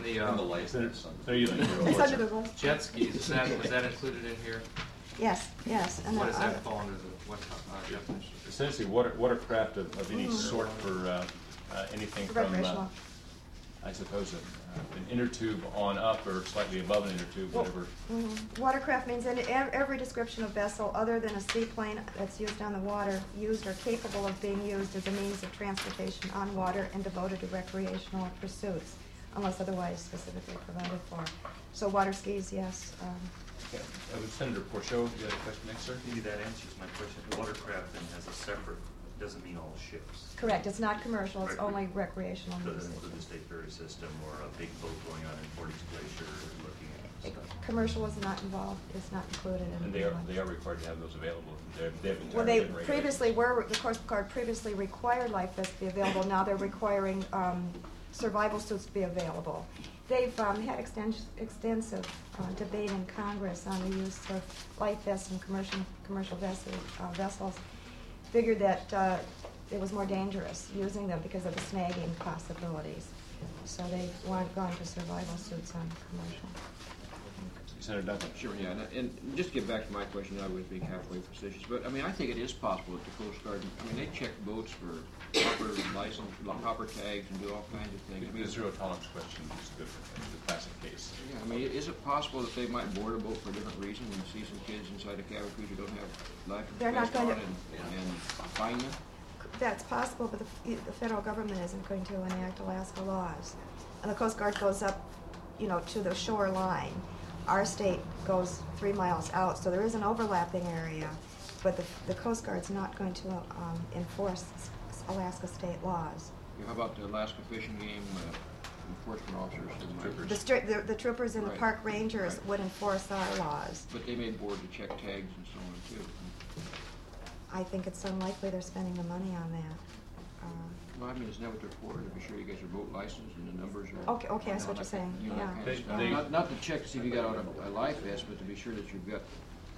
It's under the rules. jet skis, was that included in here? Yes. And What does that fall under? What definition? Essentially, watercraft of any sort for anything from, recreational. I suppose, an inner tube on up or slightly above an inner tube, whatever. Watercraft means every description of vessel other than a seaplane that's used on the water, used or capable of being used as a means of transportation on water and devoted to recreational pursuits, unless otherwise specifically provided for. So water skis, yes. Okay. Senator Porchot, you had a question next, sir? Maybe that answers my question. Watercraft then has a separate, doesn't mean all ships. Correct. It's not commercial. It's only recreational Doesn't usage. include the State Ferry System or a big boat going on in Portage Glacier looking at stuff. Commercial is not involved. It's not included in. And they are required to have those available. They've been Well, they been regulated. previously were, the Coast Guard previously required life vests to be available. Now they're requiring survival suits to be available. They've had extensive debate in Congress on the use of life vests in commercial vessels. Figured that it was more dangerous using them because of the snagging possibilities. So they weren't going to survival suits on commercial. Senator Duncan. Sure, yeah, and just to get back to my question, I was being halfway facetious, but I mean, I think it is possible that the Coast Guard, they check boats for hopper license, hopper tags, and do all kinds of things. The zero tolerance question is a good one, the classic case. Yeah, I mean, is it possible that they might board a boat for a different reason and see some kids inside a cabin cruiser don't have life They're not vests going on to- and fine them? That's possible, but the federal government isn't going to enact Alaska laws. And the Coast Guard goes up, to the shoreline. Our state goes 3 miles out, so there is an overlapping area, but the Coast Guard's not going to enforce Alaska state laws. How about the Alaska Fish and Game enforcement officers? The troopers and the park rangers would enforce our laws. But they may board to check tags and so on, too. I think it's unlikely they're spending the money on that. Well, I mean, isn't that what they're for? To be sure you guys are boat licensed and the numbers are... Okay, I see what you're saying, yeah. That kind of stuff. Not to check to see if you got on a life vest, but to be sure that you've got,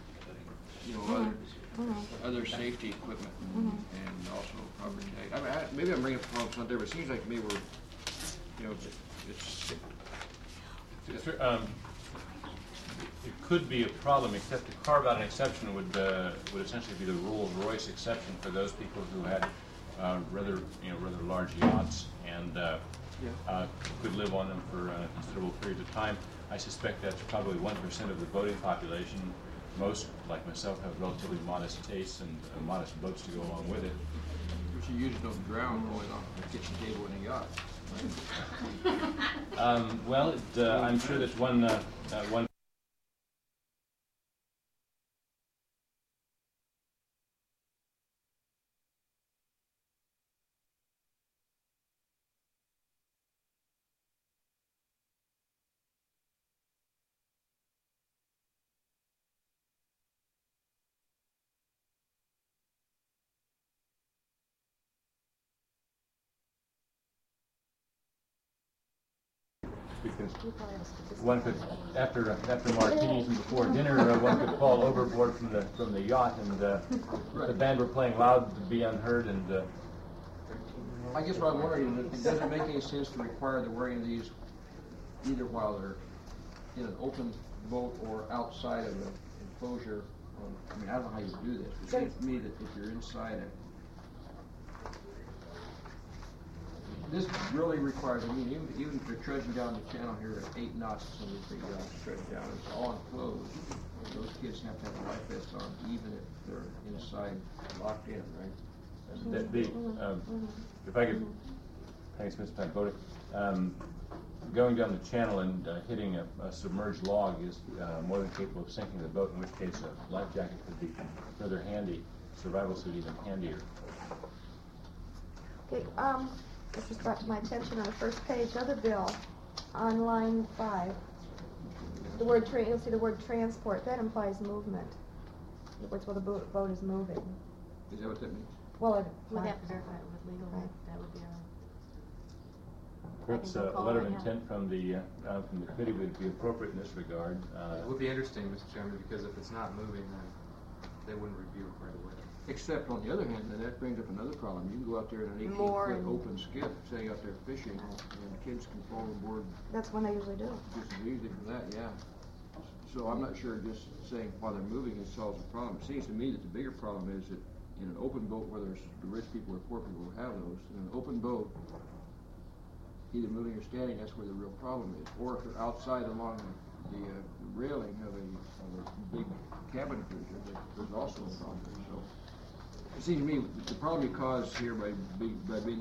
other safety equipment and also proper tag. I mean, maybe I'm bringing up the wrong stuff there, but it seems like to me it's It could be a problem, except to carve out an exception would essentially be the Rolls-Royce exception for those people who had rather large yachts and could live on them for considerable periods of time. I suspect that's probably 1% of the voting population. Most, like myself, have relatively modest tastes and modest boats to go along with it. But you usually don't drown going off the kitchen table in a yacht. Well, I'm sure that's one. Because one could, after martinis and before dinner, one could fall overboard from the yacht, and the band were playing loud to be unheard. And I guess what I'm wondering is, does it make any sense to require the wearing of these either while they're in an open boat or outside of an enclosure? I mean, I don't know how you do this. It seems to me that if you're inside it, this really requires, I mean, even if they're trudging down the channel here at 8 knots, some of these big yachts trudging down, it's all enclosed. Those kids have to have a life vest on, even if they're inside, locked in, right? If I could, thanks, Mr. Pagoda, going down the channel and hitting a submerged log is more than capable of sinking the boat, in which case a life jacket could be rather handy, survival suit even handier. Okay, this was brought to my attention on the first page of the bill, on line 5. The word you'll see the word transport. That implies movement. It's where the boat is moving. Is that what that means? Well, We'd have to verify it with legal. Right. That would be Perhaps a letter of intent from the committee would be appropriate in this regard. It would be interesting, Mr. Chairman, because if it's not moving, then they wouldn't review it right away. Except on the other hand, then that brings up another problem. You can go out there in an 18-foot open skiff, say out there fishing, and kids can fall aboard. That's when they usually do. Just as easy for that, yeah. So I'm not sure just saying while they're moving it solves the problem. It seems to me that the bigger problem is that in an open boat, whether it's the rich people or poor people who have those, in an open boat, either moving or standing, that's where the real problem is. Or if they're outside along the railing of a big cabin cruiser, there's also a problem. So it seems to me the problem you cause here by the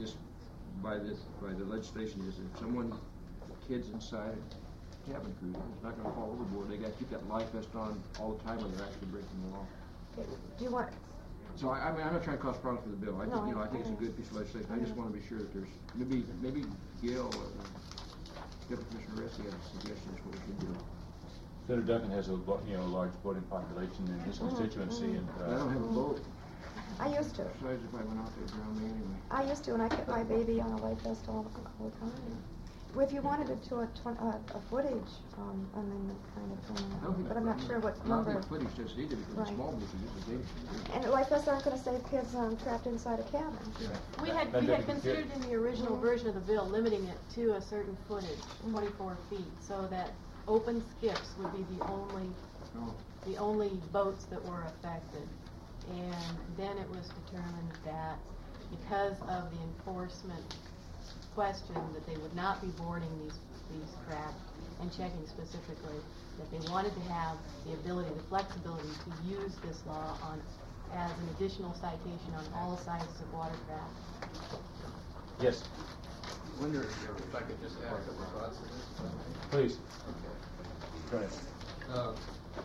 legislation is if someone, kids inside a cabin cruiser, is not going to fall overboard. They got to keep that life vest on all the time, or they're actually breaking the law. Okay. Do you want? So I mean, I'm not trying to cause problems for the bill. I think I think it's a good piece of legislation. I just want to be sure that there's maybe Gail or Deputy Commissioner Ressi has suggestions what we should do. Senator Duncan has a large boating population in his constituency, and I don't have a boat. I used to. Besides, if I went out there, drown me anyway. I used to, and I kept my baby on a life vest all the time. Well, if you wanted it to a footage, I mean, kind of thing. But I'm not sure what number. I don't think footage does either, because small boats are just as dangerous. And life vests aren't going to save kids trapped inside a cabin. Yeah. We had considered in the original version of the bill limiting it to a certain footage, 24 feet, so that open skiffs would be the only boats that were affected. And then it was determined that because of the enforcement question that they would not be boarding these craft and checking specifically, that they wanted to have the ability, the flexibility to use this law as an additional citation on all sizes of watercraft. yes, I wonder if I could just add a couple of thoughts to this. please. Okay. Go ahead.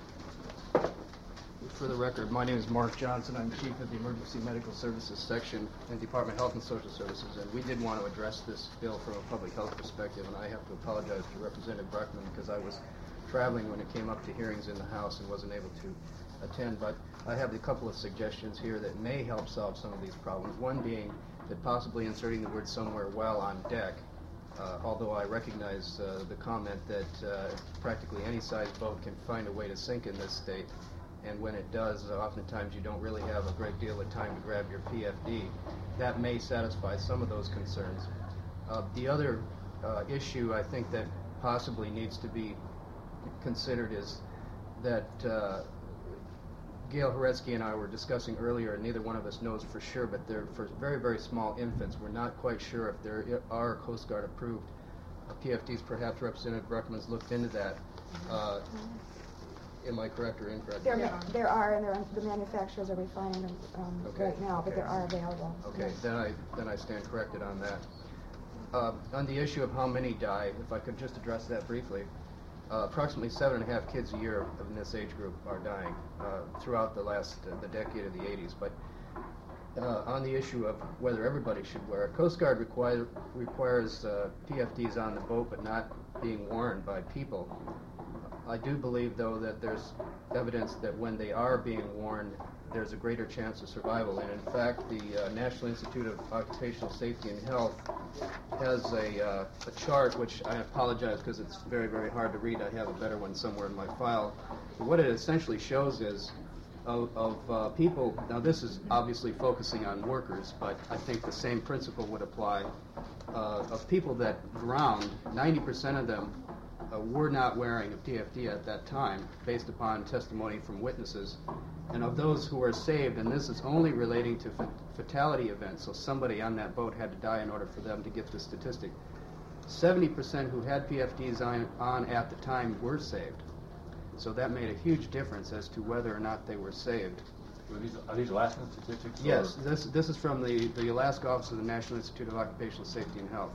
For the record, my name is Mark Johnson. I'm Chief of the Emergency Medical Services Section in Department of Health and Social Services, and we did want to address this bill from a public health perspective, and I have to apologize to Representative Bruckman because I was traveling when it came up to hearings in the House and wasn't able to attend, but I have a couple of suggestions here that may help solve some of these problems. One being that possibly inserting the word somewhere while on deck, although I recognize the comment that practically any size boat can find a way to sink in this state, and when it does, oftentimes you don't really have a great deal of time to grab your PFD. That may satisfy some of those concerns. The other issue I think that possibly needs to be considered is that Gail Horetsky and I were discussing earlier, and neither one of us knows for sure, but they're for very, very small infants. We're not quite sure if there are Coast Guard approved PFDs. Perhaps Representative Bruckman's looked into that. Am I correct or incorrect? There are, and the manufacturers are refining them right now, but there are available. Okay, then I stand corrected on that. On the issue of how many die, if I could just address that briefly. Approximately 7.5 kids a year in this age group are dying throughout the decade of the 80s. But on the issue of whether everybody should wear it, Coast Guard requires PFDs on the boat but not being worn by people. I do believe, though, that there's evidence that when they are being worn, there's a greater chance of survival. And in fact, the National Institute of Occupational Safety and Health has a chart, which I apologize because it's very, very hard to read. I have a better one somewhere in my file. But what it essentially shows is of people, now this is obviously focusing on workers, but I think the same principle would apply. Of people that drowned, 90% of them were not wearing a PFD at that time, based upon testimony from witnesses. And of those who were saved, and this is only relating to fatality events, so somebody on that boat had to die in order for them to get the statistic, 70% who had PFDs on at the time were saved. So that made a huge difference as to whether or not they were saved. Are these Alaskan statistics? Yes, this is from the Alaska Office of the National Institute of Occupational Safety and Health.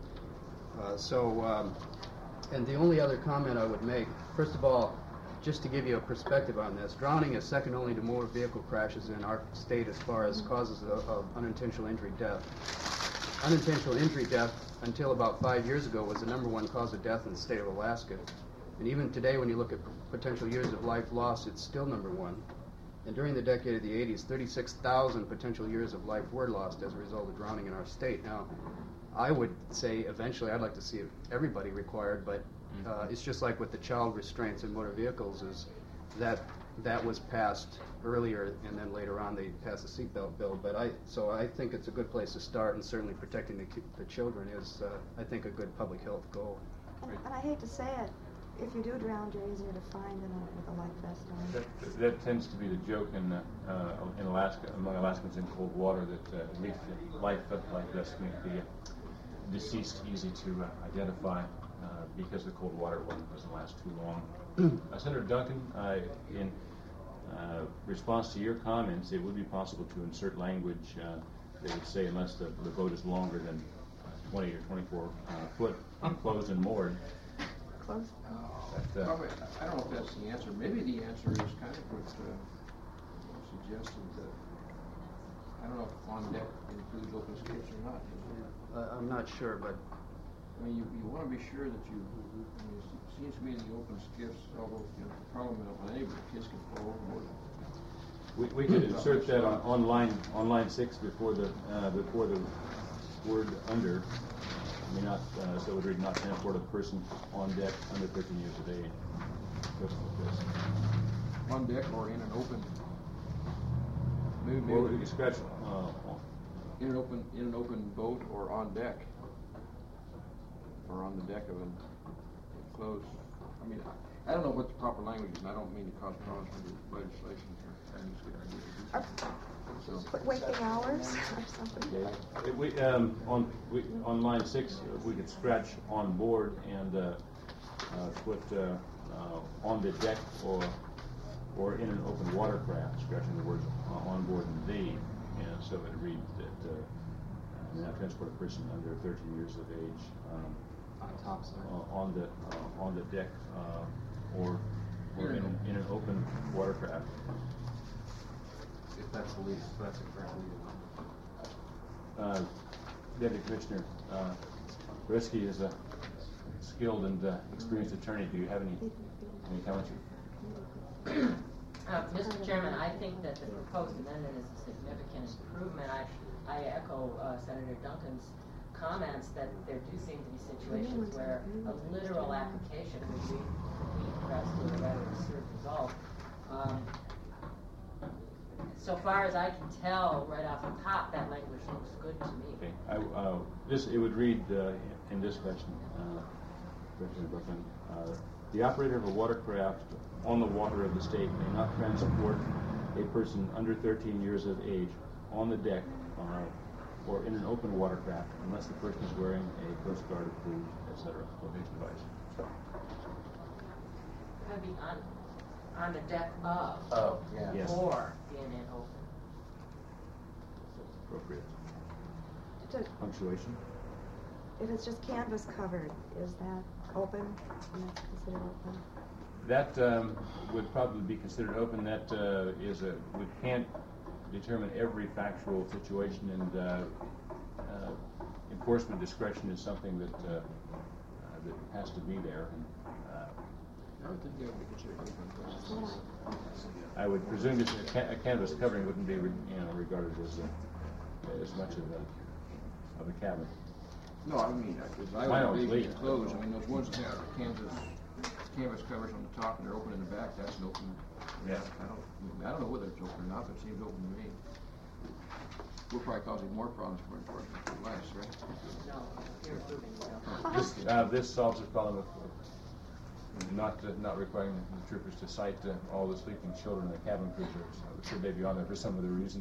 And the only other comment I would make, first of all, just to give you a perspective on this, drowning is second only to motor vehicle crashes in our state as far as causes of unintentional injury death. Unintentional injury death, until about 5 years ago, was the #1 cause of death in the state of Alaska. And even today, when you look at potential years of life lost, it's still #1. And during the decade of the 80s, 36,000 potential years of life were lost as a result of drowning in our state. Now, I would say eventually I'd like to see everybody required, but it's just like with the child restraints in motor vehicles, is that was passed earlier, and then later on they passed the seatbelt bill. But so I think it's a good place to start, and certainly protecting the children is, I think, a good public health goal. And I hate to say it, if you do drown, you're easier to find with a life vest on. That tends to be the joke in Alaska, among Alaskans in cold water, that at least life vests make the deceased easy to identify because the cold water one doesn't last too long. Senator Duncan, in response to your comments, it would be possible to insert language that would say unless the boat is longer than 20 or 24 foot enclosed and moored. Close. Probably, I don't know if that's the answer. Maybe the answer is kind of what suggested that, I don't know if on deck includes open skiffs or not. I'm not sure, but I mean, you want to be sure that you, I mean, it seems to me the open skiffs, although, the problem on any, but kids can fall overboard. We could insert that on line 6 before the word under. I mean, not so it would read not transport a person on deck under 13 years of age. Just like this. On deck or in an open. Or we could scratch in an open boat or on deck, or on the deck of an enclosed. I mean, I don't know what the proper language is, and I don't mean to cause problems under legislation here. Waking hours or something. On line 6, we could scratch on board and put on the deck or in an open watercraft, scratching the words on board and the, and so it reads that not transport a person under 13 years of age on the deck or in an open watercraft. If that's the least, that's a correct legal. Deputy Commissioner Risky is a skilled and experienced attorney. Do you have any comments? Mr. Chairman, I think that the proposed amendment is a significant improvement. I echo Senator Duncan's comments that there do seem to be situations where a literal application would lead perhaps to a rather absurd result. so far as I can tell, right off the top, that language looks good to me. Okay. It would read in this question, Representative Brooklyn, the operator of a watercraft on the water of the state may not transport a person under 13 years of age on the deck or in an open watercraft unless the person is wearing a Coast Guard approved, etc. flotation device. Could be on the deck of. Oh, yeah. Yes. Or in an open. Appropriate. Just- Punctuation. If it's just canvas covered, is that open? And that's considered open? That would probably be considered open. That we can't determine every factual situation, and enforcement discretion is something that has to be there. And, I don't think that would be considered open. I would presume just a canvas covering wouldn't be regarded as much of a cabin. No, I mean, because I Mine would always believe leave. in clothes. I mean, those ones that have canvas covers on the top and they're open in the back, that's an open. Yeah. I don't know whether it's open or not, but it seems open to me. We're probably causing more problems for enforcement for less, right? No, you're approving no. This solves the problem of not requiring the troopers to cite all the sleeping children in the cabin cruisers. Should they be on there for some other reason?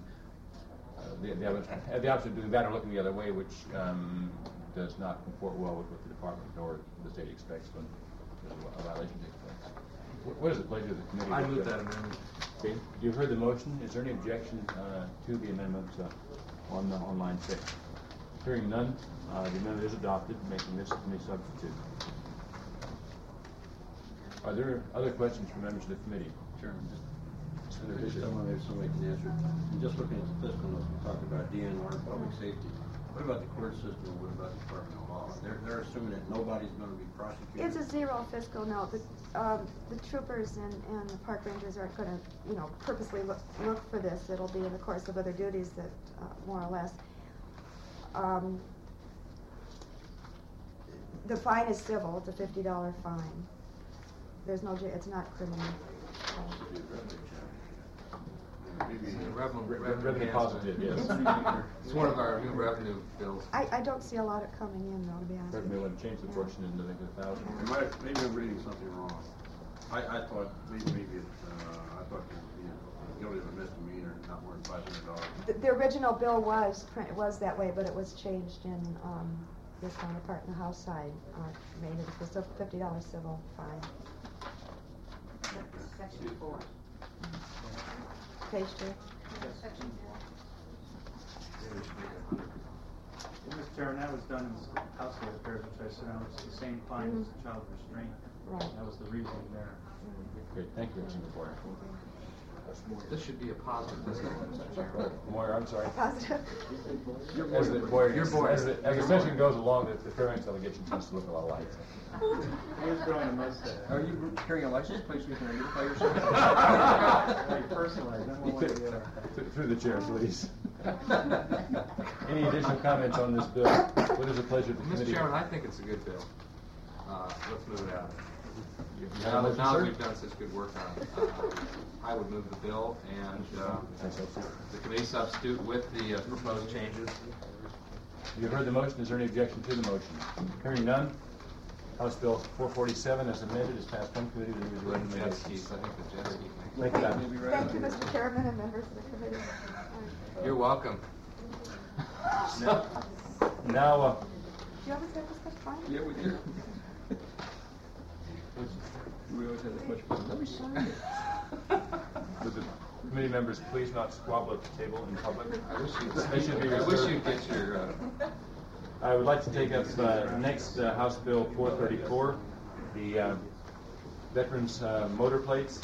The option of doing that or looking the other way, which does not comport well with what the department or the state expects when a violation takes place. What is the pleasure of the committee? I move that amendment. Okay, you've heard the motion. Is there any objection to the amendment on line 6? Hearing none, the amendment is adopted, making this a committee substitute. Are there other questions from members of the committee? Chairman, I just don't want to have somebody can answer. I'm just looking at the fiscal notes. We talked about DNR, public safety. What about the court system? What about the Department of Law? They're assuming that nobody's going to be prosecuted. It's a zero fiscal note. The troopers and the park rangers aren't going to, purposely look for this. It'll be in the course of other duties that, more or less. The fine is civil. It's a $50 fine. There's no, it's not criminal. Revenue positive, yes. It's one of our new revenue bills. I don't see a lot of coming in, though, to be honest. Certainly want to change the portion into make it 1,000. Maybe I'm reading something wrong. I thought maybe I thought guilty of a misdemeanor, not more than $500. The original bill was that way, but it was changed in this counterpart in the House side. Made it a $50 civil fine. Section 4. Page 2. Section 4. Mr. Chairman, that was done in the household affairs, which I said was the same fine as the child restraint. Right. That was the reasoning there. Great, thank you, Mr. Moyer. This should be a positive. Moyer, I'm sorry. Positive. As the session goes along, the fairness delegation tends to look a lot alike. He was going to miss that. Are you carrying a license plate so you can identify yourself? Personalized, I'm one way or the other. Through the chair, please. Any additional comments on this bill? What is the pleasure of the committee? Mr. Chairman, I think it's a good bill. Let's move it out. Now that we've done such good work on it, I would move the bill and the committee substitute with the proposed changes. You've heard the motion. Is there any objection to the motion? Hearing none, House Bill 447 as amended is passed one committee with the recommendations. I think the jet ski. Thank you, Thank you, Mr. Chairman and members of the committee. You're welcome. Now, Do you always have this much fun? Yeah, we do. We always have this much fun. Let me show you. would the committee members please not squabble at the table in public? I wish They you'd get your. I would like to take up next House Bill 434, the veterans motor plates.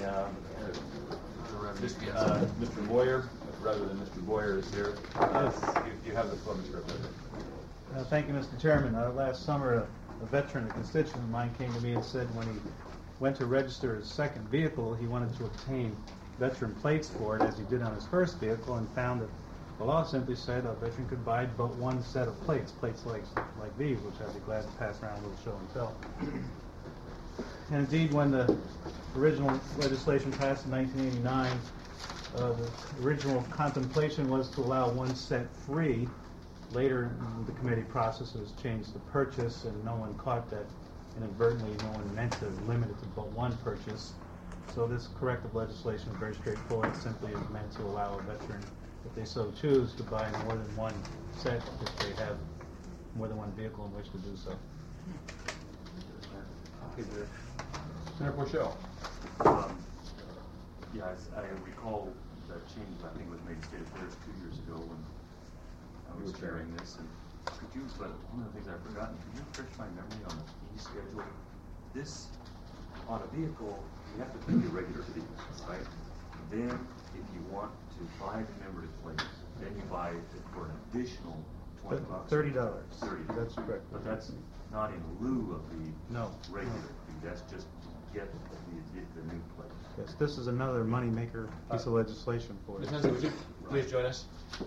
Mr. Boyer, rather than Mr. Boyer, is here. You have the floor, Mr. Representative. Thank you, Mr. Chairman. Last summer, a veteran, a constituent of mine, came to me and said when he went to register his second vehicle, he wanted to obtain veteran plates for it, as he did on his first vehicle, and found that the law simply said a veteran could buy but one set of plates like these, which I'd be glad to pass around a little show and tell. And indeed, when the original legislation passed in 1989, The original contemplation was to allow 1 cent free. Later, the committee process was changed to purchase, and no one caught that inadvertently. No one meant to limit it to but one purchase. So this corrective legislation is very straightforward. It simply is meant to allow a veteran, if they so choose, to buy more than 1 set if they have more than 1 vehicle in which to do so. Senator Bushell. Yeah, I recall the change, I think it was made to State Affairs 2 years ago when I was chairing this. And could you, but one of the things I've forgotten, could you refresh my memory on the fee schedule? This, on a vehicle, you have to pay your regular fee, right? Then, if you want to buy commemorative plates, then you buy it for an additional $20. $30. $30. That's correct. But that's not in lieu of the regular No. fee. That's just to get the new plate. Yes, this is another moneymaker piece of legislation for us. Ms. Hensley, would you please join us?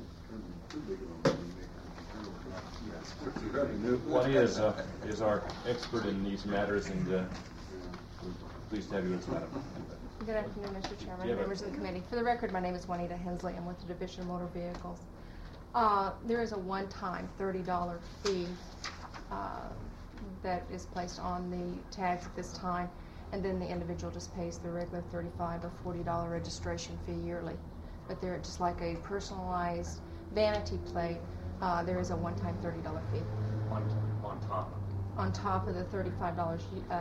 Juanita is our expert in these matters, and we're pleased to have you with us, madam. Good afternoon, Mr. Chairman, Yeah, members of the committee. For the record, my name is Juanita Hensley. I'm with the Division of Motor Vehicles. There is a one-time $30 fee that is placed on the tags at this time, and then the individual just pays the regular $35 or $40 registration fee yearly. But they're just like a personalized vanity plate. There is a one-time $30 fee. On top of it? On top of the $35.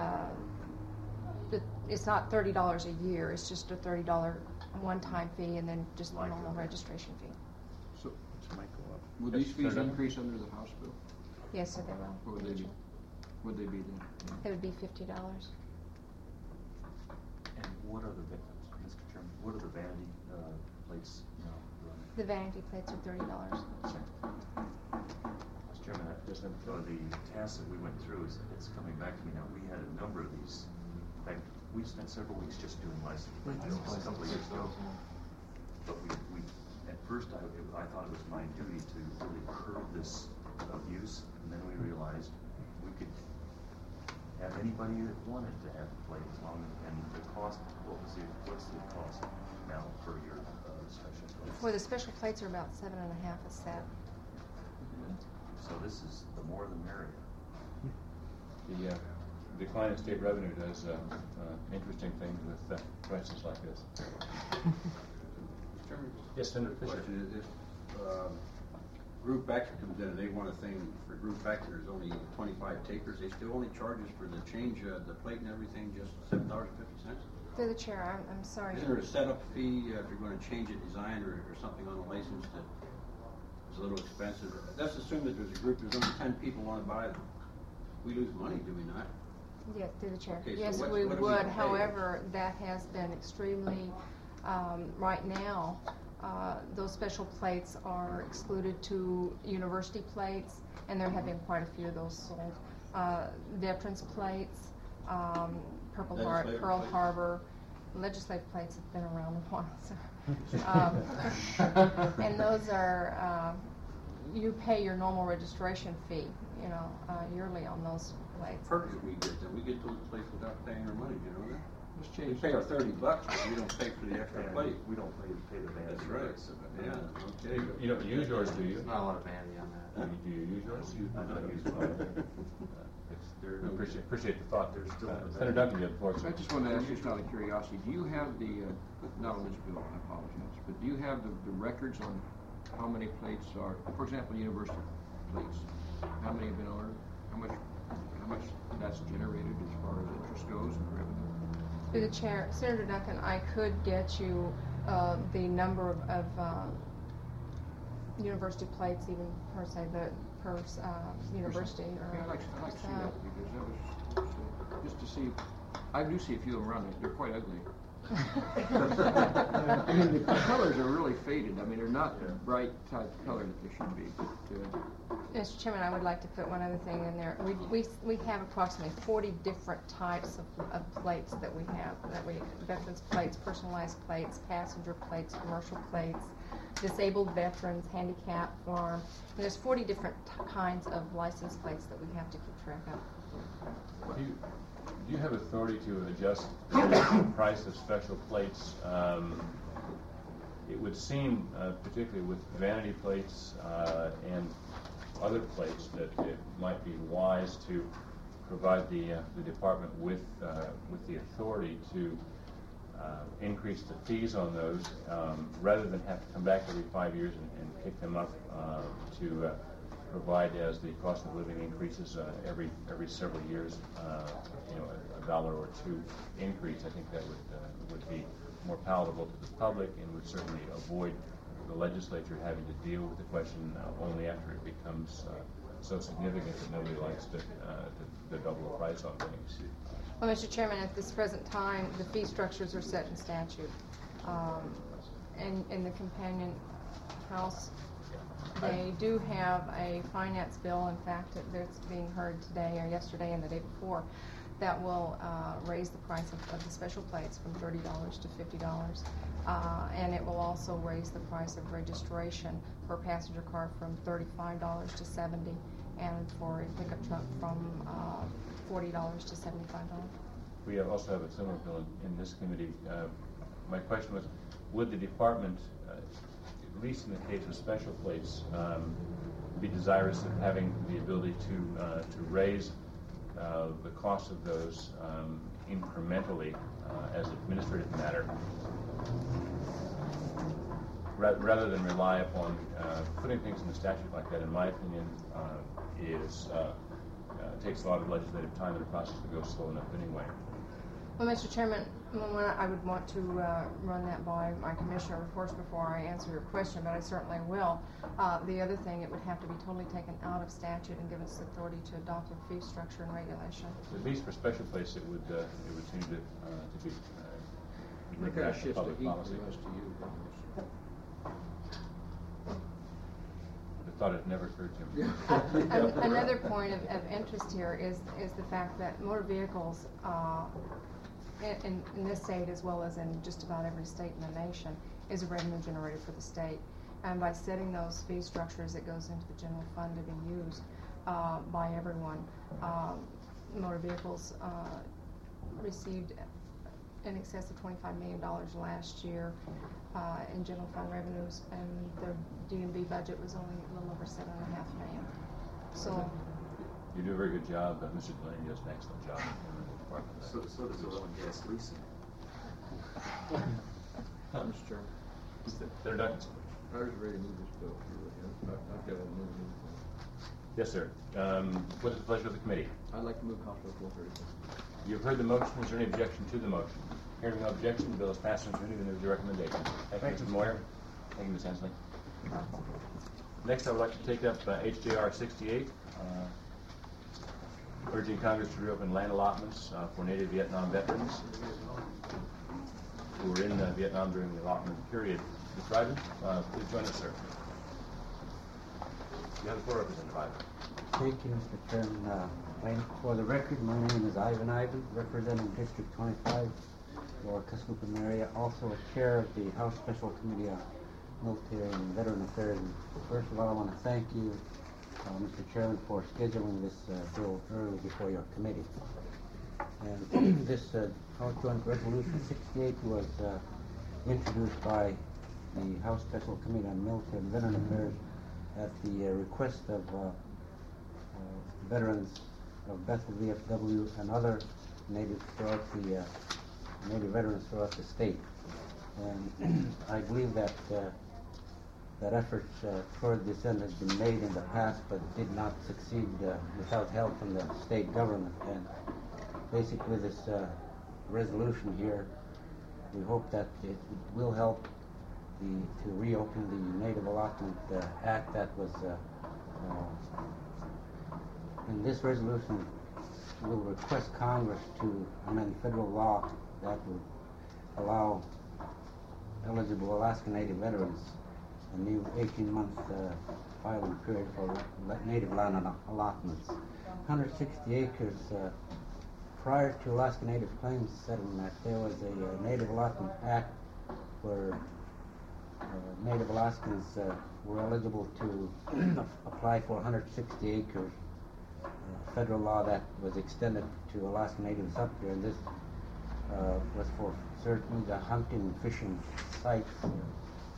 It's not $30 a year. It's just a $30 one-time fee, and then just the normal registration fee. So, will these fees increase under the House bill? Yes, sir, they will. Or would they be then? It would be $50. And what are the, Mr. Chairman, what are the vanity plates now running? The vanity plates are $30. Mr. Chairman, the task that we went through, it's coming back to me now. We had a number of these. In fact, we spent several weeks just doing license plate bills a couple of years ago. But we at first I thought it was my duty to really curb this abuse, and then we realized we could have anybody that wanted to have a plate as long as, and the cost, what's the cost now per year special plates? For the special plates are about $7.50 a set. So this is the more the merrier. The decline in state revenue does interesting things with prices like this. Yes, Senator Fisher. If Group Vector comes in and they want a thing for Group Vector, there's only 25 takers, they still only charge us for the change, the plate and everything, just $7.50? Through the chair, I'm sorry. Is there a setup fee if you're going to change a design or something on the license that is a little expensive? Let's assume that there's a group, there's only 10 people want to buy them. We lose money, do we not? Yeah, through the chair. Okay, so yes, what we do we would. pay? However, that has been extremely, right now, those special plates are excluded to university plates, and there have been quite a few of those sold. Veterans plates, Purple Heart, Pearl Harbor. Legislative plates have been around a while, so. And those are, you pay your normal registration fee, yearly on those plates. Perks we get, then we get those plates without paying our money, you know that? We pay our $30, but we don't pay for the extra plate. We don't pay the vanity. That's right. Yeah, okay. You don't use yours, do you? There's not a lot of vanity on that. Do you use yours? I don't use mine. Appreciate the thought. Senator Duncan, you have the floor. I just want to ask, just out of curiosity, do you have the, not on this bill, I apologize, but do you have the records on how many plates are, for example, university plates? How many have been ordered? How much that's generated as far as interest goes and revenue? Through the chair, Senator Duncan, I could get you the number of university plates, even per se, per university. I'd like to see that, because that was just to see. I do see a few of them around. They're quite ugly. I mean, the colors are really faded. I mean, they're not the bright type color that they should be. But, Mr. Chairman, I would like to put one other thing in there. We have approximately 40 different types of plates that we have. Veterans plates, personalized plates, passenger plates, commercial plates, disabled veterans, handicap, farm. And there's 40 different kinds of license plates that we have to keep track of. Do you have authority to adjust the price of special plates it would seem, particularly with vanity plates and other plates, that it might be wise to provide the department with the authority to increase the fees on those, rather than have to come back every 5 years and pick them up to provide as the cost of living increases every several years, $1 or $2 increase. I think that would be more palatable to the public and would certainly avoid the legislature having to deal with the question only after it becomes so significant that nobody likes to double the price on things. Well, Mr. Chairman, at this present time, the fee structures are set in statute. In the companion house, they do have a finance bill. In fact, it's being heard today or yesterday and the day before that will raise the price of the special plates from $30 to $50. And it will also raise the price of registration for a passenger car from $35 to $70, and for a pickup truck from $40 to $75. We also have a similar bill in this committee. My question was, would the department, at least in the case of special plates, be desirous of having the ability to raise the cost of those incrementally as an administrative matter, rather than rely upon putting things in the statute like that? In my opinion, takes a lot of legislative time in the process that goes slow enough anyway. Well, Mr. Chairman, I would want to run that by my commissioner, of course, before I answer your question, but I certainly will. The other thing, it would have to be totally taken out of statute and give us the authority to adopt a fee structure and regulation. At least for special places, it would seem to be What kind of shifts public the heat policy. from us to you? I thought it never occurred to me. Another point of interest here is the fact that motor vehicles in this state, as well as in just about every state in the nation, is a revenue generator for the state. And by setting those fee structures, it goes into the general fund to be used by everyone. Motor vehicles received in excess of $25 million last year in general fund revenues, and the D&B budget was only a little over $7.5 million. So you do a very good job, but Mr. Delaney does an excellent job in the department. So does oil and gas leasing. Mr. Chairman. Senator Duncan. I was ready to move this bill. I've got to move it. Yes, sir. What is the pleasure of the committee? I'd like to move House Bill 436. You've heard the motion. Is there any objection to the motion? Hearing no objection, the bill is passed on committee, and there's a recommendation. Thank you, Mr. Moyer. Thank you, Ms. Hensley. Next, I would like to take up HJR 68, urging Congress to reopen land allotments for Native Vietnam veterans who were in Vietnam during the allotment period. Mr. Ivan, please join us, sir. You have the floor, Representative Ivan. Thank you, Mr. Chairman. For the record, my name is Ivan, representing District 25, Lower Kuskokwim area, also a chair of the House Special Committee on Military and Veteran Affairs. And first of all, I want to thank you, Mr. Chairman, for scheduling this bill early before your committee. And this House Joint Resolution 68 was introduced by the House Special Committee on Military and Veteran Affairs at the request of veterans of Bethel VFW and other natives throughout the Native veterans throughout the state. And I believe that that effort toward this end has been made in the past, but did not succeed without help from the state government. And basically, this resolution here, we hope that it will help to reopen the Native Allotment Act that was. And this resolution will request Congress to amend federal law that would allow eligible Alaska Native veterans a new 18-month filing period for Native land allotments. 160 acres prior to Alaska Native Claims Settlement Act, there was a Native Allotment Act where Native Alaskans were eligible to apply for 160 acres. Federal law that was extended to Alaska Natives up here, and this was for certain the hunting and fishing sites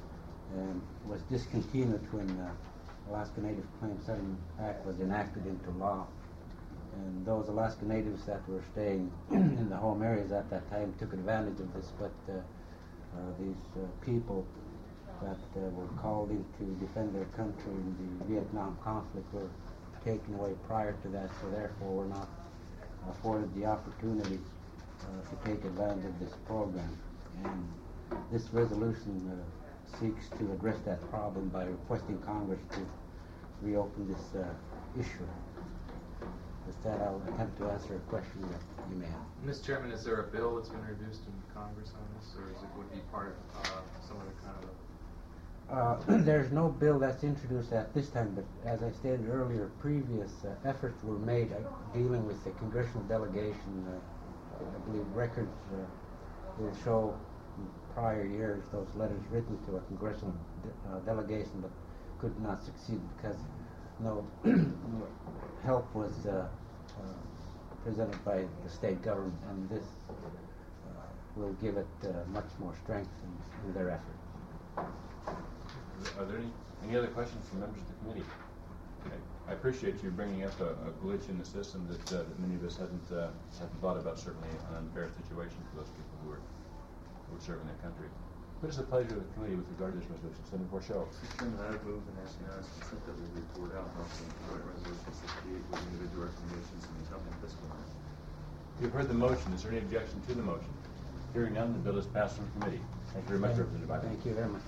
was discontinued when Alaska Native Claims Settlement Act was enacted into law. And those Alaska Natives that were staying in the home areas at that time took advantage of this, but these people that were called in to defend their country in the Vietnam conflict were taken away prior to that, so therefore were not afforded the opportunity to take advantage of this program. And this resolution seeks to address that problem by requesting Congress to reopen this issue. With that, I'll attempt to answer a question that you may have. Mr. Chairman, is there a bill that's been introduced in Congress on this, or would it be part of some other kind of There's no bill that's introduced at this time, but as I stated earlier, previous efforts were made dealing with the congressional delegation. I believe records will show in prior years those letters written to a congressional delegation but could not succeed because no help was presented by the state government, and this will give it much more strength in their effort. Are there any other questions from members of the committee? Okay. I appreciate you bringing up a glitch in the system that many of us hadn't thought about. Certainly an unfair situation for those people who are serving their country. What is the pleasure of the committee with regard to this resolution? Senator Porchel. Mr. Chairman, I would move and ask unanimous consent that we report out Resolution 68 with individual recommendations in the accompanying fiscal year. You've heard the motion. Is there any objection to the motion? Hearing none, the bill is passed from committee. Thank you very much, Representative Biden. Thank you very much.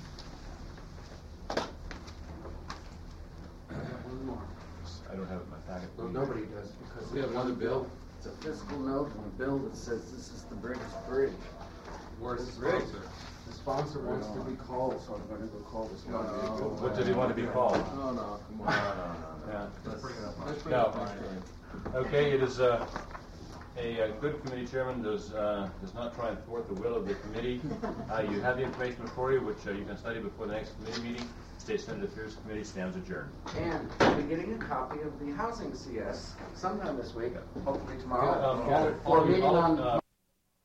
One more. I don't have it in my packet. Well, nobody does, because we have another bill. It's a fiscal note and a bill that says this is the biggest bridge. Where's the bridge? sponsor? The sponsor wants to be called, so I'm going to go call this one. What does he want to be called? No, come on. Yeah. Let's bring it up. Let's bring No. it up. Okay, it is a good committee chairman does not try and thwart the will of the committee. You have the information before you, which you can study before the next committee meeting. State Senate Affairs Committee stands adjourned. And we'll be getting a copy of the Housing CS sometime this week, hopefully tomorrow. All Meeting on